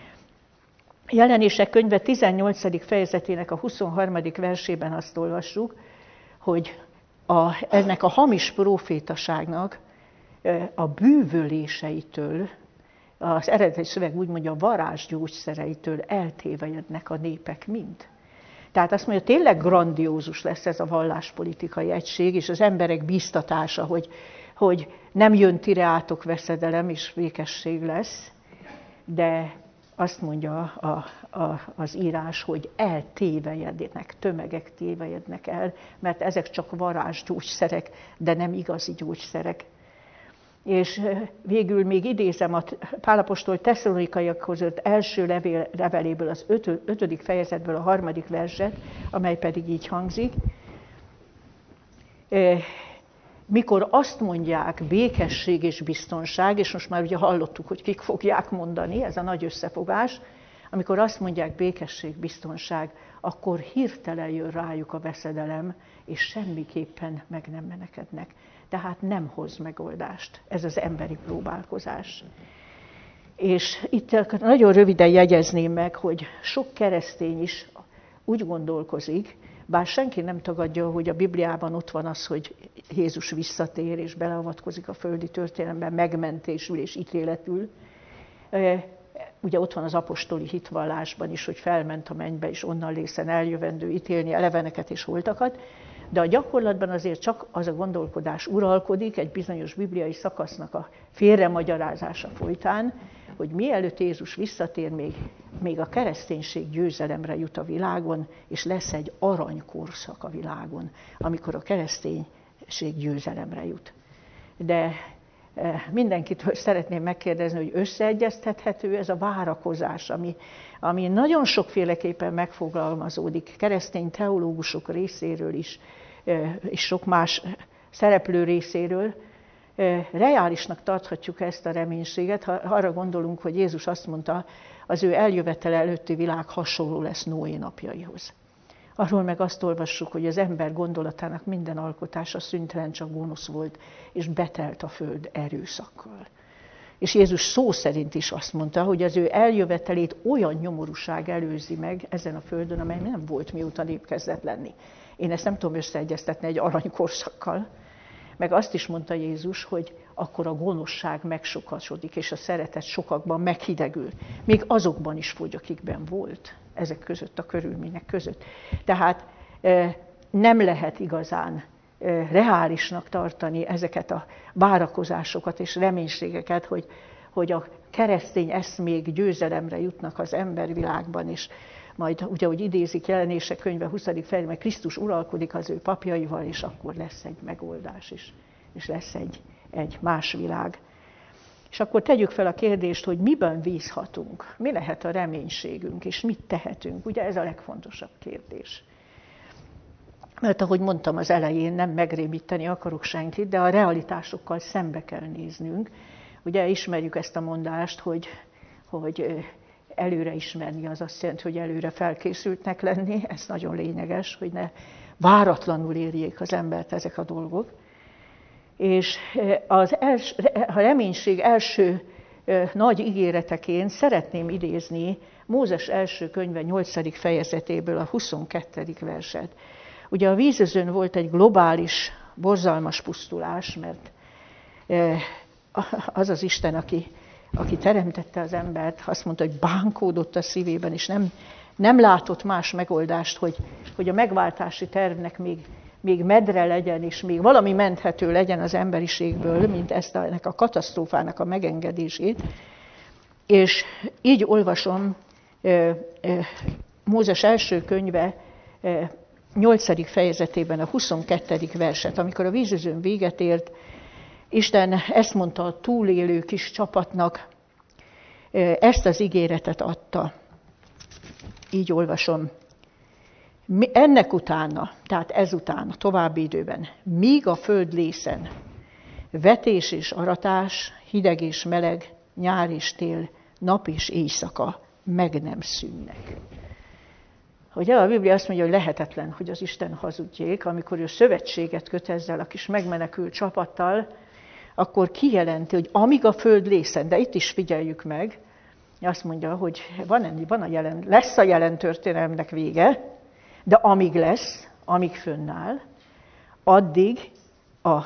Jelenések könyve tizennyolcadik fejezetének a huszonharmadik versében azt olvassuk, hogy a, ennek a hamis prófétaságnak a bűvöléseitől, az eredeti szöveg úgy mondja, a varázsgyógyszereitől eltévejednek a népek mind. Tehát azt mondja, tényleg grandiózus lesz ez a valláspolitikai egység, és az emberek bíztatása, hogy, hogy nem jön ti reátok veszedelem, és békesség lesz, de azt mondja a, a, az írás, hogy eltévejednek, tömegek tévejednek el, mert ezek csak varázsgyógyszerek, de nem igazi gyógyszerek. És végül még idézem a Pál apostol Tesszalonikaiakhoz írt első levél, leveléből, az ötö, ötödik fejezetből a harmadik verset, amely pedig így hangzik. Mikor azt mondják békesség és biztonság, és most már ugye hallottuk, hogy kik fogják mondani, ez a nagy összefogás, amikor azt mondják békesség, biztonság, akkor hirtelen jön rájuk a veszedelem, és semmiképpen meg nem menekednek. Tehát nem hoz megoldást ez az emberi próbálkozás. És itt nagyon röviden jegyezném meg, hogy sok keresztény is úgy gondolkozik, bár senki nem tagadja, hogy a Bibliában ott van az, hogy Jézus visszatér és beleavatkozik a földi történelemben, megmentésül és ítéletül. Ugye ott van az apostoli hitvallásban is, hogy felment a mennybe, és onnan lészen eljövendő ítélni eleveneket és holtakat, de a gyakorlatban azért csak az a gondolkodás uralkodik egy bizonyos bibliai szakasznak a félremagyarázása folytán, hogy mielőtt Jézus visszatér, még, még a kereszténység győzelemre jut a világon, és lesz egy aranykorszak a világon, amikor a kereszténység győzelemre jut. De mindenkitől szeretném megkérdezni, hogy összeegyeztethető ez a várakozás, ami, ami nagyon sokféleképpen megfogalmazódik keresztény teológusok részéről is, és sok más szereplő részéről. Reálisnak tarthatjuk ezt a reménységet, ha arra gondolunk, hogy Jézus azt mondta, az ő eljövetele előtti világ hasonló lesz Noé napjaihoz. Arról meg azt olvassuk, hogy az ember gondolatának minden alkotása szüntelen csak gonosz volt, és betelt a föld erőszakkal. És Jézus szó szerint is azt mondta, hogy az ő eljövetelét olyan nyomorúság előzi meg ezen a földön, amely nem volt, mióta nép kezdett lenni. Én ezt nem tudom összeegyeztetni egy aranykorszakkal. Meg azt is mondta Jézus, hogy akkor a gonoszság megsokasodik, és a szeretet sokakban meghidegül. Még azokban is fogy, akikben volt, ezek között a körülmények között. Tehát nem lehet igazán reálisnak tartani ezeket a várakozásokat és reménységeket, hogy, hogy a keresztény eszmék győzelemre jutnak az embervilágban, és majd, ugye, hogy idézik Jelenések könyve huszadik fejezetben, Krisztus uralkodik az ő papjaival, és akkor lesz egy megoldás is, és lesz egy, egy más világ. És akkor tegyük fel a kérdést, hogy miben bízhatunk, mi lehet a reménységünk, és mit tehetünk. Ugye ez a legfontosabb kérdés. Mert ahogy mondtam az elején, nem megrémíteni akarok senkit, de a realitásokkal szembe kell néznünk. Ugye ismerjük ezt a mondást, hogy, hogy előre ismerni az azt jelenti, hogy előre felkészültnek lenni. Ez nagyon lényeges, hogy ne váratlanul érjék az embert ezek a dolgok. És az els, a reménység első nagy ígéreteként szeretném idézni Mózes első könyve nyolcadik fejezetéből a huszonkettedik verset. Ugye a vízözön volt egy globális, borzalmas pusztulás, mert az az Isten, aki, aki teremtette az embert, azt mondta, hogy bánkódott a szívében, és nem, nem látott más megoldást, hogy, hogy a megváltási tervnek még, még medre legyen, és még valami menthető legyen az emberiségből, mint ezt a, ennek a katasztrófának a megengedését. És így olvasom Mózes első könyve nyolcadik fejezetében a huszonkettedik verset, amikor a vízözön véget ért, Isten ezt mondta a túlélő kis csapatnak, ezt az ígéretet adta. Így olvasom. Ennek utána, tehát ezután, a további időben, míg a föld lészen, vetés és aratás, hideg és meleg, nyár és tél, nap és éjszaka meg nem szűnnek. Ugye a Biblia azt mondja, hogy lehetetlen, hogy az Isten hazudjék, amikor ő szövetséget köt ezzel a kis megmenekült csapattal, akkor kijelenti, hogy amíg a föld lészen, de itt is figyeljük meg, azt mondja, hogy van, van a jelen, lesz a jelen történelemnek vége, de amíg lesz, amíg fönnáll, addig, a,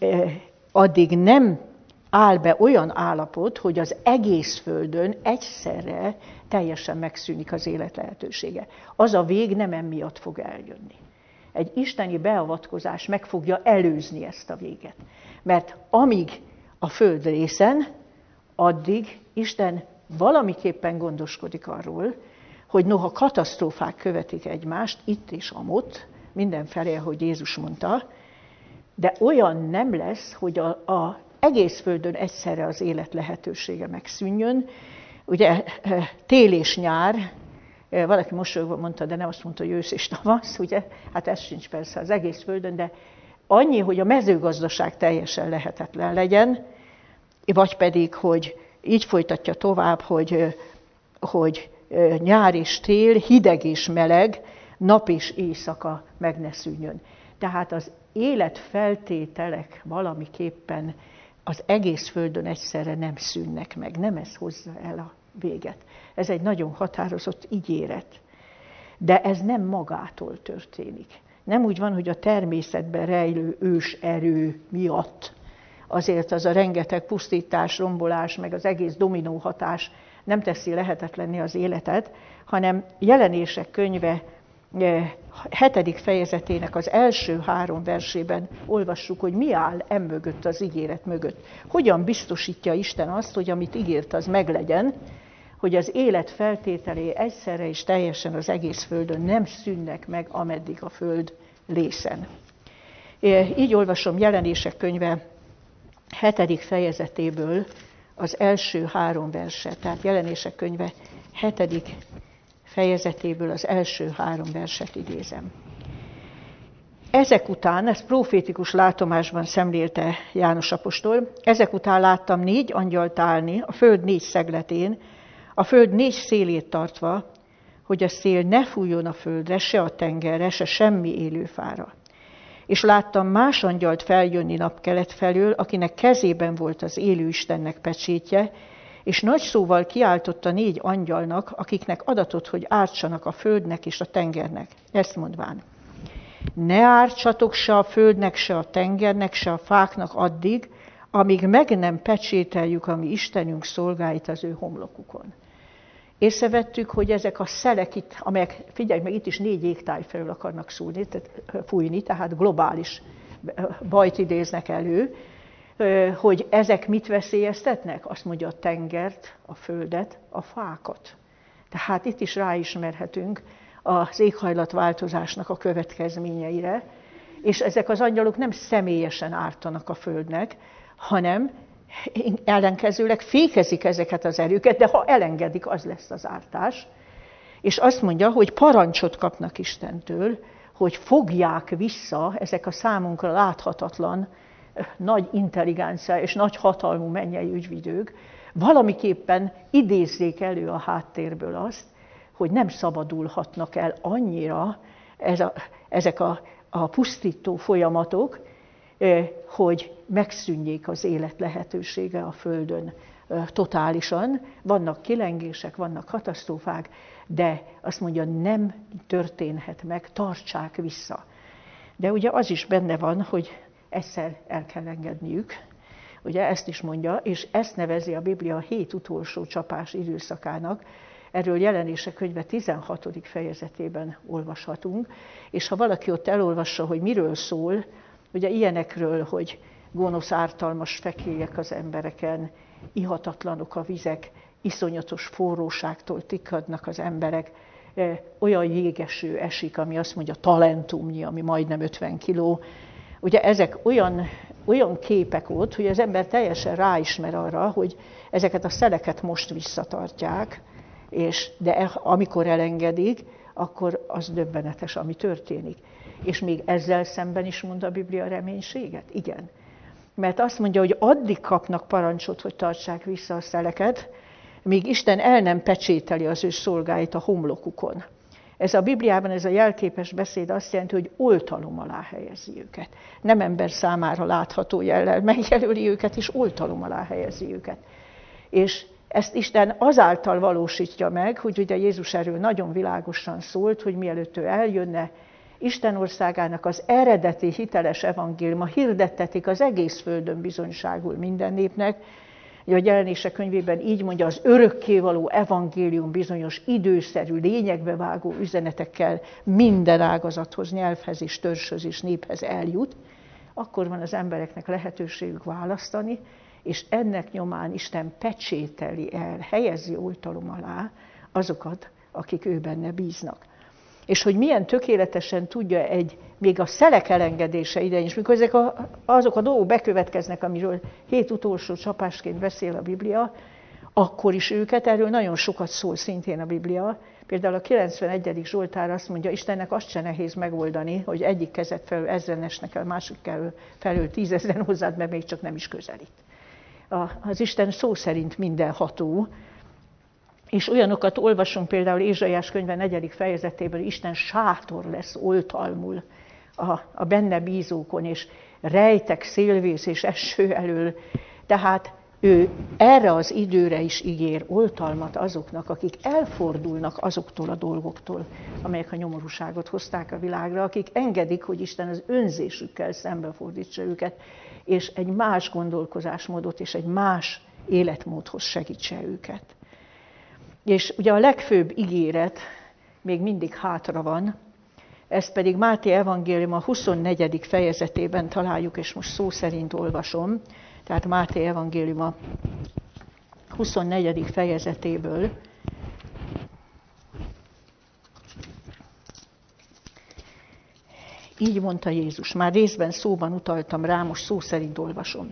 addig nem áll be olyan állapot, hogy az egész földön egyszerre teljesen megszűnik az élet lehetősége. Az a vég nem emiatt fog eljönni. Egy isteni beavatkozás meg fogja előzni ezt a véget. Mert amíg a föld részen, addig Isten valamiképpen gondoskodik arról, hogy noha katasztrófák követik egymást, itt és amott, mindenfelé, ahogy Jézus mondta, de olyan nem lesz, hogy a, a egész földön egyszerre az élet lehetősége megszűnjön. Ugye tél és nyár, valaki mosolyogva mondta, de nem azt mondta, hogy ősz és tavasz, ugye? Hát ez sincs persze az egész földön, de annyi, hogy a mezőgazdaság teljesen lehetetlen legyen, vagy pedig, hogy így folytatja tovább, hogy, hogy nyár és tél, hideg és meleg, nap és éjszaka meg ne szűnjön. Tehát az életfeltételek valamiképpen az egész földön egyszerre nem szűnnek meg, nem ez hozza el a véget. Ez egy nagyon határozott ígéret. De ez nem magától történik. Nem úgy van, hogy a természetben rejlő ős erő miatt azért az a rengeteg pusztítás, rombolás, meg az egész dominó hatás nem teszi lehetetlenné az életet, hanem Jelenések könyve hetedik fejezetének az első három versében olvassuk, hogy mi áll emögött az ígéret mögött. Hogyan biztosítja Isten azt, hogy amit ígért, az meglegyen, hogy az élet feltételé egyszerre és teljesen az egész földön nem szűnnek meg, ameddig a föld lészen. Így olvasom Jelenések könyve hetedik fejezetéből az első három verset, tehát Jelenések könyve hetedik fejezetéből az első három verset idézem. Ezek után, ezt profétikus látomásban szemlélte János apostol, ezek után láttam négy angyalt állni a föld négy szegletén, a föld négy szélét tartva, hogy a szél ne fújjon a földre, se a tengerre, se semmi élőfára. És láttam más angyalt feljönni napkelet felől, akinek kezében volt az élő Istennek pecsétje, és nagy szóval kiáltott a négy angyalnak, akiknek adatot, hogy ártsanak a földnek és a tengernek. Ezt mondván: ne ártsatok se a földnek, se a tengernek, se a fáknak addig, amíg meg nem pecsételjük a mi Istenünk szolgáit az ő homlokukon. Észrevettük, hogy ezek a szelek itt, amelyek, figyelj meg, itt is négy égtáj felől akarnak szúrni, tehát, fújni, tehát globális bajt idéznek elő, hogy ezek mit veszélyeztetnek? Azt mondja, a tengert, a földet, a fákat. Tehát itt is ráismerhetünk az éghajlatváltozásnak a következményeire, és ezek az angyalok nem személyesen ártanak a földnek, hanem ellenkezőleg fékezik ezeket az erőket, de ha elengedik, az lesz az ártás. És azt mondja, hogy parancsot kapnak Istentől, hogy fogják vissza ezek a számunkra láthatatlan, nagy intelligencia és nagy hatalmú mennyei ügyvidők, valamiképpen idézzék elő a háttérből azt, hogy nem szabadulhatnak el annyira ez a, ezek a, a pusztító folyamatok, hogy megszűnjék az élet lehetősége a Földön totálisan. Vannak kilengések, vannak katasztrófák, de azt mondja, nem történhet meg, tartsák vissza. De ugye az is benne van, hogy egyszer el kell engedniük. Ugye ezt is mondja, és ezt nevezi a Biblia a hét utolsó csapás időszakának. Erről Jelenések könyve tizenhatodik fejezetében olvashatunk, és ha valaki ott elolvassa, hogy miről szól, ugye ilyenekről, hogy gonosz ártalmas fekélyek az embereken, ihatatlanok a vizek, iszonyatos forróságtól tikkadnak az emberek, olyan jégeső esik, ami azt mondja talentumnyi, ami majdnem ötven kiló. Ugye ezek olyan, olyan képek ott, hogy az ember teljesen ráismer arra, hogy ezeket a szeleket most visszatartják, és, de amikor elengedik, akkor az döbbenetes, ami történik. És még ezzel szemben is mond a Biblia reménységet? Igen. Mert azt mondja, hogy addig kapnak parancsot, hogy tartsák vissza a szeleket, míg Isten el nem pecsételi az ő szolgáit a homlokukon. Ez a Bibliában, ez a jelképes beszéd azt jelenti, hogy oltalom alá helyezi őket. Nem ember számára látható jellel megjelöli őket, és oltalom alá helyezi őket. És ezt Isten azáltal valósítja meg, hogy ugye Jézus erről nagyon világosan szólt, hogy mielőtt ő eljönne, Isten országának az eredeti hiteles evangéliuma hirdettetik az egész földön, bizonyságul minden népnek. A Jelenések könyvében így mondja, az örökkévaló evangélium bizonyos időszerű, lényegbe vágó üzenetekkel minden ágazathoz, nyelvhez és törzshöz és néphez eljut. Akkor van az embereknek lehetőségük választani, és ennek nyomán Isten pecsételi el, helyezi oltalom alá azokat, akik ő benne bíznak. És hogy milyen tökéletesen tudja egy, még a szelek elengedése idején is, mikor ezek a, azok a dolgok bekövetkeznek, amiről hét utolsó csapásként beszél a Biblia, akkor is őket, erről nagyon sokat szól szintén a Biblia. Például a kilencvenegyedik Zsoltár azt mondja, Istennek azt se nehéz megoldani, hogy egyik kezed felől ezren esnek el, másik felől tízezren hozzád, mert még csak nem is közelít. Az Isten szó szerint mindenható, és olyanokat olvasunk például Ézsaiás könyve negyedik fejezetében, hogy Isten sátor lesz oltalmul a, a benne bízókon, és rejtek, szélvész és eső elől. Tehát ő erre az időre is ígér oltalmat azoknak, akik elfordulnak azoktól a dolgoktól, amelyek a nyomorúságot hozták a világra, akik engedik, hogy Isten az önzésükkel szembefordítsa őket, és egy más gondolkozásmódot és egy más életmódhoz segítse őket. És ugye a legfőbb ígéret még mindig hátra van, ezt pedig Máté evangélium a huszonnegyedik fejezetében találjuk, és most szó szerint olvasom, tehát Máté evangélium a huszonnegyedik fejezetéből. Így mondta Jézus, már részben szóban utaltam rá, most szó szerint olvasom.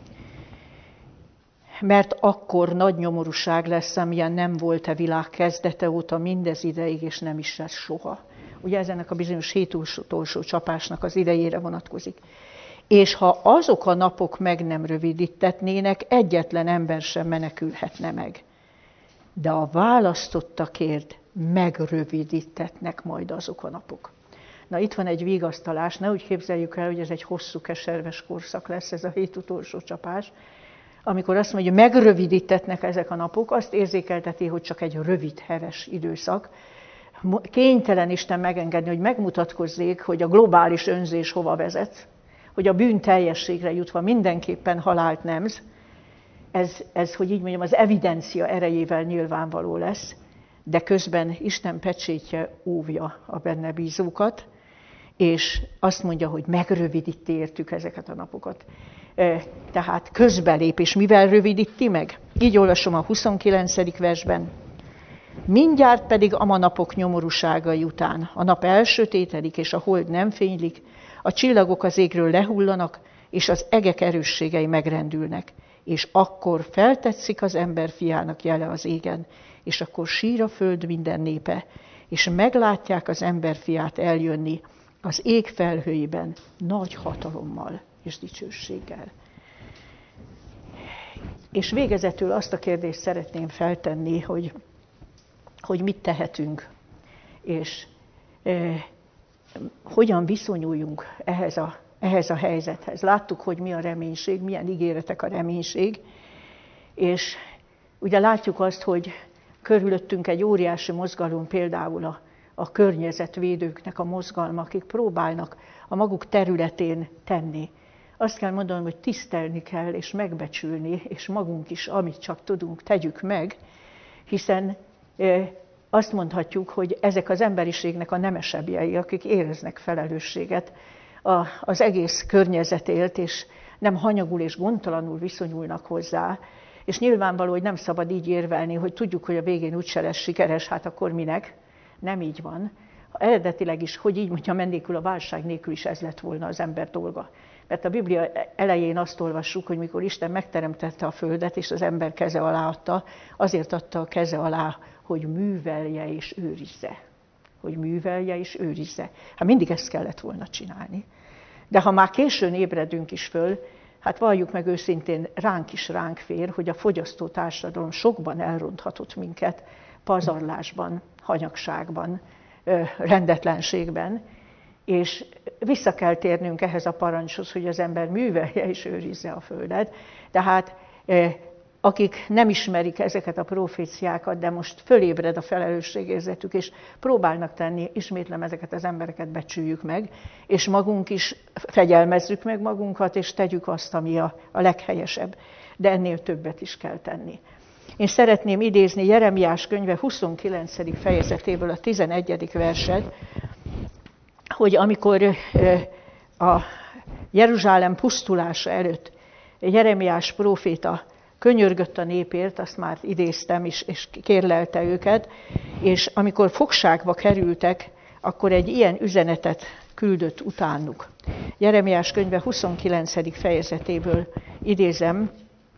Mert akkor nagy nyomorúság lesz, amilyen nem volt a világ kezdete óta mindez ideig, és nem is lesz soha. Ugye ez ennek a bizonyos hét utolsó csapásnak az idejére vonatkozik. És ha azok a napok meg nem rövidítetnének, egyetlen ember sem menekülhetne meg. De a választottakért megrövidítetnek majd azok a napok. Na itt van egy vigasztalás, ne úgy képzeljük el, hogy ez egy hosszú, keserves korszak lesz, ez a hét utolsó csapás. Amikor azt mondja, hogy megrövidítetnek ezek a napok, azt érzékelteti, hogy csak egy rövid, heves időszak. Kénytelen Isten megengedni, hogy megmutatkozzék, hogy a globális önzés hova vezet, hogy a bűn teljességre jutva mindenképpen halált nemz. Ez, ez, hogy így mondjam, az evidencia erejével nyilvánvaló lesz, de közben Isten pecsétje óvja a benne bízókat, és azt mondja, hogy megrövidíti értük ezeket a napokat. Tehát közbelép, és mivel rövidíti meg? Így olvasom a huszonkilencedik versben. Mindjárt pedig ama napok nyomorúságai után a nap elsötétedik, és a hold nem fénylik, a csillagok az égről lehullanak, és az egek erősségei megrendülnek. És akkor feltetszik az ember fiának jele az égen, és akkor sír a föld minden népe, és meglátják az ember fiát eljönni az ég felhőiben nagy hatalommal és dicsőséggel. És végezetül azt a kérdést szeretném feltenni, hogy, hogy mit tehetünk, és eh, hogyan viszonyuljunk ehhez a, ehhez a helyzethez. Láttuk, hogy mi a reménység, milyen ígéretek a reménység, és ugye látjuk azt, hogy körülöttünk egy óriási mozgalom, például a, a környezetvédőknek a mozgalma, akik próbálnak a maguk területén tenni. Azt kell mondanom, hogy tisztelni kell, és megbecsülni, és magunk is, amit csak tudunk, tegyük meg, hiszen e, azt mondhatjuk, hogy ezek az emberiségnek a nemesebbjei, akik éreznek felelősséget a, az egész környezetért, és nem hanyagul és gondtalanul viszonyulnak hozzá. És nyilvánvaló, hogy nem szabad így érvelni, hogy tudjuk, hogy a végén úgyse lesz sikeres, hát akkor minek? Nem így van. Eredetileg is, hogy így mondja, mennékül a válság nélkül is ez lett volna az ember dolga. Mert a Biblia elején azt olvassuk, hogy mikor Isten megteremtette a földet, és az ember keze alá adta, azért adta a keze alá, hogy művelje és őrizze. Hogy művelje és őrizze. Hát mindig ezt kellett volna csinálni. De ha már későn ébredünk is föl, hát valljuk meg őszintén, ránk is ránk fér, hogy a fogyasztó társadalom sokban elronthatott minket, pazarlásban, hanyagságban, rendetlenségben, és vissza kell térnünk ehhez a parancshoz, hogy az ember művelje és őrizze a földet. Tehát akik nem ismerik ezeket a proféciákat, de most fölébred a felelősségérzetük, és próbálnak tenni, ismétlem, ezeket az embereket becsüljük meg, és magunk is fegyelmezzük meg magunkat, és tegyük azt, ami a, a leghelyesebb. De ennél többet is kell tenni. Én szeretném idézni Jeremiás könyve huszonkilencedik fejezetéből a tizenegyedik verset, hogy amikor a Jeruzsálem pusztulása előtt Jeremiás próféta könyörgött a népért, azt már idéztem is, és kérlelte őket, és amikor fogságba kerültek, akkor egy ilyen üzenetet küldött utánuk. Jeremiás könyve huszonkilencedik fejezetéből idézem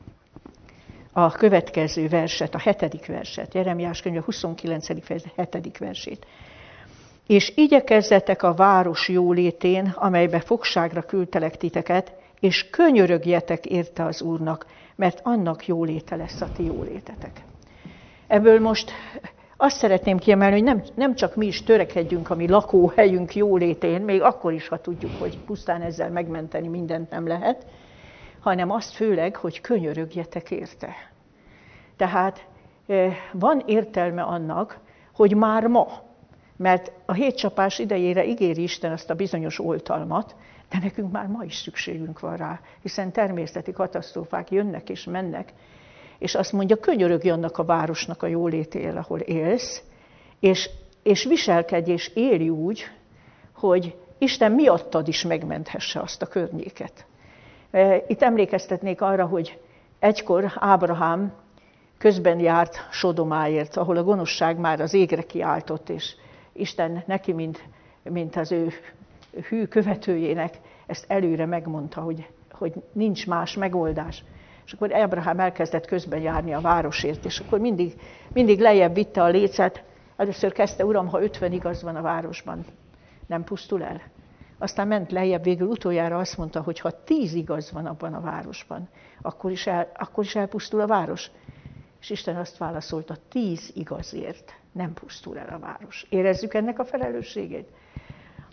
a következő verset, a hetedik verset, Jeremiás könyve huszonkilencedik fejezet hetedik versét. És igyekezzetek a város jólétén, amelybe fogságra küldtelek titeket, és könyörögjetek érte az Úrnak, mert annak jóléte lesz a ti jólétetek. Ebből most azt szeretném kiemelni, hogy nem, nem csak mi is törekedjünk a mi lakóhelyünk jólétén, még akkor is, ha tudjuk, hogy pusztán ezzel megmenteni mindent nem lehet, hanem azt főleg, hogy könyörögjetek érte. Tehát van értelme annak, hogy már ma, mert a hétcsapás idejére ígéri Isten azt a bizonyos oltalmat, de nekünk már ma is szükségünk van rá, hiszen természeti katasztrófák jönnek és mennek, és azt mondja, könyörögj annak a városnak a jólétére, ahol élsz, és, és viselkedj és élj úgy, hogy Isten miattad is megmenthesse azt a környéket. Itt emlékeztetnék arra, hogy egykor Ábrahám közben járt Sodomáért, ahol a gonoszság már az égre kiáltott, és Isten neki, mint, mint az ő hű követőjének, ezt előre megmondta, hogy, hogy nincs más megoldás. És akkor Ábrahám elkezdett közben járni a városért, és akkor mindig, mindig lejjebb vitte a lécet. Először kezdte, Uram, ha ötven igaz van a városban, nem pusztul el? Aztán ment lejjebb, végül utoljára azt mondta, hogy ha tíz igaz van abban a városban, akkor is, el, akkor is elpusztul a város. És Isten azt válaszolta, tíz igazért nem pusztul el a város. Érezzük ennek a felelősségét?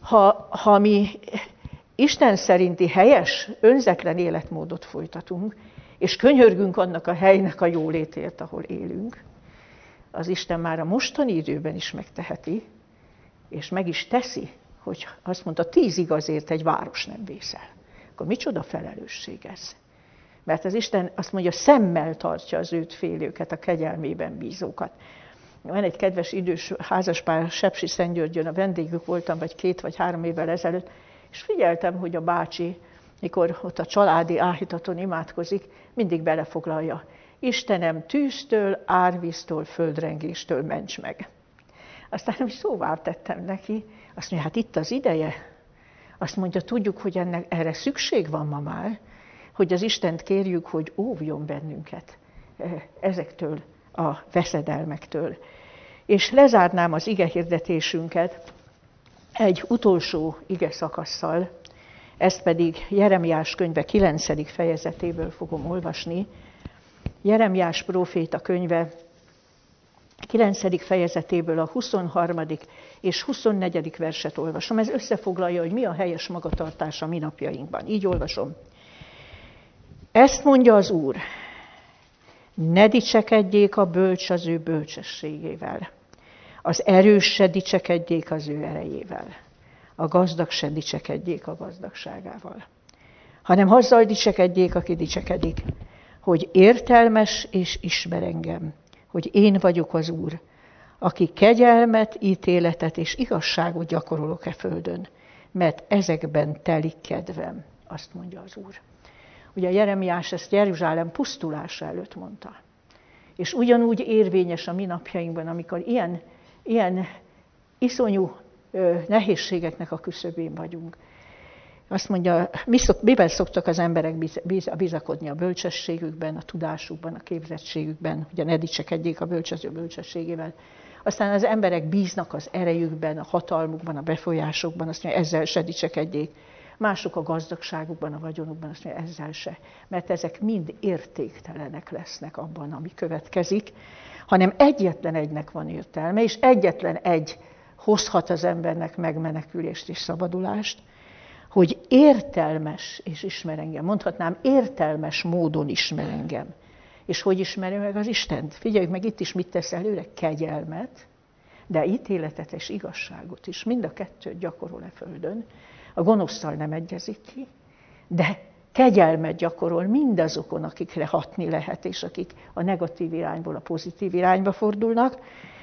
Ha, ha mi Isten szerinti helyes, önzetlen életmódot folytatunk, és könyörgünk annak a helynek a jólétért, ahol élünk, az Isten már a mostani időben is megteheti, és meg is teszi, hogy azt mondta, tíz igazért egy város nem vészel. Akkor micsoda felelősség ez? Mert az Isten azt mondja, szemmel tartja az őt félőket, a kegyelmében bízókat. Van egy kedves idős házaspár, Sepsiszentgyörgyön, a vendégük voltam, vagy két vagy három évvel ezelőtt, és figyeltem, hogy a bácsi, mikor ott a családi áhítaton imádkozik, mindig belefoglalja. Istenem, tűztől, árvíztől, földrengéstől ments meg. Aztán is szóvá tettem neki, azt mondja, hát itt az ideje. Azt mondja, tudjuk, hogy ennek, erre szükség van ma már, hogy az Istent kérjük, hogy óvjon bennünket ezektől a veszedelmektől. És lezárnám az igehirdetésünket egy utolsó ige szakasszal, ezt pedig Jeremiás könyve kilencedik fejezetéből fogom olvasni. Jeremiás próféta könyve kilencedik fejezetéből a huszonharmadik és huszonnegyedik verset olvasom. Ez összefoglalja, hogy mi a helyes magatartás a mi napjainkban. Így olvasom. Ezt mondja az Úr, ne dicsekedjék a bölcs az ő bölcsességével, az erős se dicsekedjék az ő erejével, a gazdag se dicsekedjék a gazdagságával, hanem azzal dicsekedjék, aki dicsekedik, hogy értelmes és ismer engem, hogy én vagyok az Úr, aki kegyelmet, ítéletet és igazságot gyakorolok e földön, mert ezekben telik kedvem, azt mondja az Úr. Ugye Jeremiás ezt Jeruzsálem pusztulása előtt mondta. És ugyanúgy érvényes a mi napjainkban, amikor ilyen, ilyen iszonyú ö, nehézségeknek a küszöbén vagyunk. Azt mondja, mi szok, miben szoktak az emberek biz, biz, bizakodni? A bölcsességükben, a tudásukban, a képzettségükben, ugye ne dicsekedjék a bölcsöző bölcsességével. Aztán az emberek bíznak az erejükben, a hatalmukban, a befolyásokban, azt mondja, ezzel se dicsekedjék. Mások a gazdagságukban, a vagyonukban, azt mondja, ezzel se. Mert ezek mind értéktelenek lesznek abban, ami következik, hanem egyetlen egynek van értelme, és egyetlen egy hozhat az embernek megmenekülést és szabadulást, hogy értelmes és ismer engem. Mondhatnám, értelmes módon ismer engem. És hogy ismeri meg az Istent? Figyeljük meg, itt is mit tesz előre? Kegyelmet, de ítéletet és igazságot is. Mind a kettőt gyakorol e földön. A gonoszszal nem egyezik ki, de kegyelmet gyakorol mindazokon, akikre hatni lehet, és akik a negatív irányból a pozitív irányba fordulnak.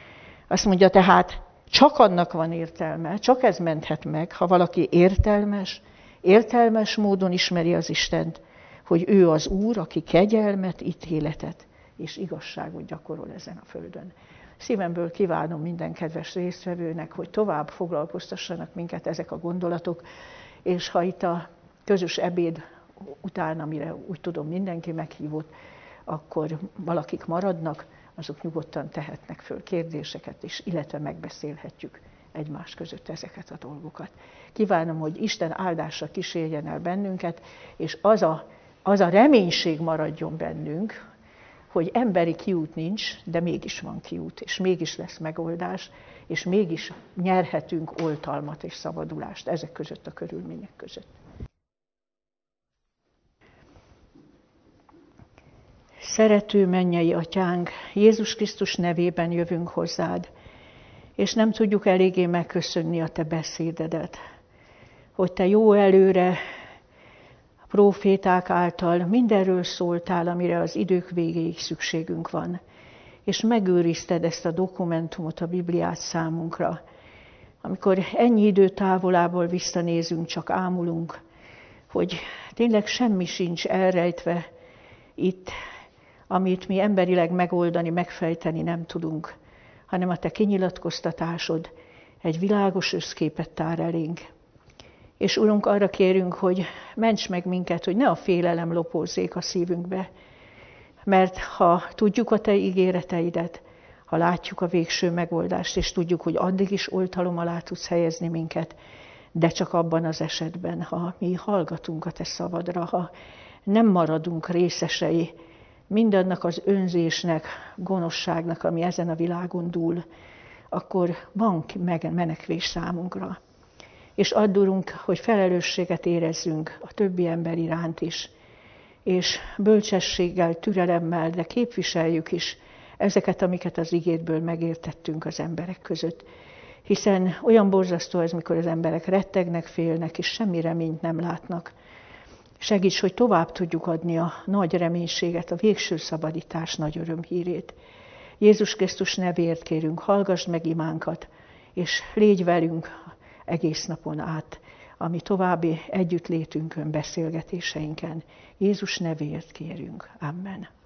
Azt mondja tehát, csak annak van értelme, csak ez menthet meg, ha valaki értelmes, értelmes módon ismeri az Istent, hogy ő az Úr, aki kegyelmet, ítéletet és igazságot gyakorol ezen a földön. Szívemből kívánom minden kedves résztvevőnek, hogy tovább foglalkoztassanak minket ezek a gondolatok, és ha itt a közös ebéd után, amire úgy tudom mindenki meghívott, akkor valakik maradnak, azok nyugodtan tehetnek föl kérdéseket, és illetve megbeszélhetjük egymás között ezeket a dolgokat. Kívánom, hogy Isten áldása kísérjen el bennünket, és az a, az a reménység maradjon bennünk, hogy emberi kiút nincs, de mégis van kiút, és mégis lesz megoldás, és mégis nyerhetünk oltalmat és szabadulást ezek között a körülmények között. Szerető mennyei Atyánk, Jézus Krisztus nevében jövünk hozzád, és nem tudjuk eléggé megköszönni a te beszédedet, hogy te jó előre a próféták által mindenről szóltál, amire az idők végéig szükségünk van, és megőrizted ezt a dokumentumot, a Bibliát számunkra. Amikor ennyi idő távolából visszanézünk, csak ámulunk, hogy tényleg semmi sincs elrejtve itt, amit mi emberileg megoldani, megfejteni nem tudunk, hanem a te kinyilatkoztatásod egy világos összképet tár elénk. És Urunk, arra kérünk, hogy ments meg minket, hogy ne a félelem lopózzék a szívünkbe, mert ha tudjuk a te ígéreteidet, ha látjuk a végső megoldást, és tudjuk, hogy addig is oltalom alá tudsz helyezni minket, de csak abban az esetben, ha mi hallgatunk a te szavadra, ha nem maradunk részesei mindannak az önzésnek, gonoszságnak, ami ezen a világon dúl, akkor van menekvés számunkra. és add, Urunk, hogy felelősséget érezzünk a többi ember iránt is, és bölcsességgel, türelemmel, de képviseljük is ezeket, amiket az igédből megértettünk az emberek között. Hiszen olyan borzasztó ez, mikor az emberek rettegnek, félnek, és semmi reményt nem látnak. Segíts, hogy tovább tudjuk adni a nagy reménységet, a végső szabadítás nagy örömhírét. Jézus Krisztus nevéért kérünk, hallgassd meg imánkat, és légy velünk egész napon át, ami további együttlétünkön, beszélgetéseinken. Jézus nevéért kérünk. Amen.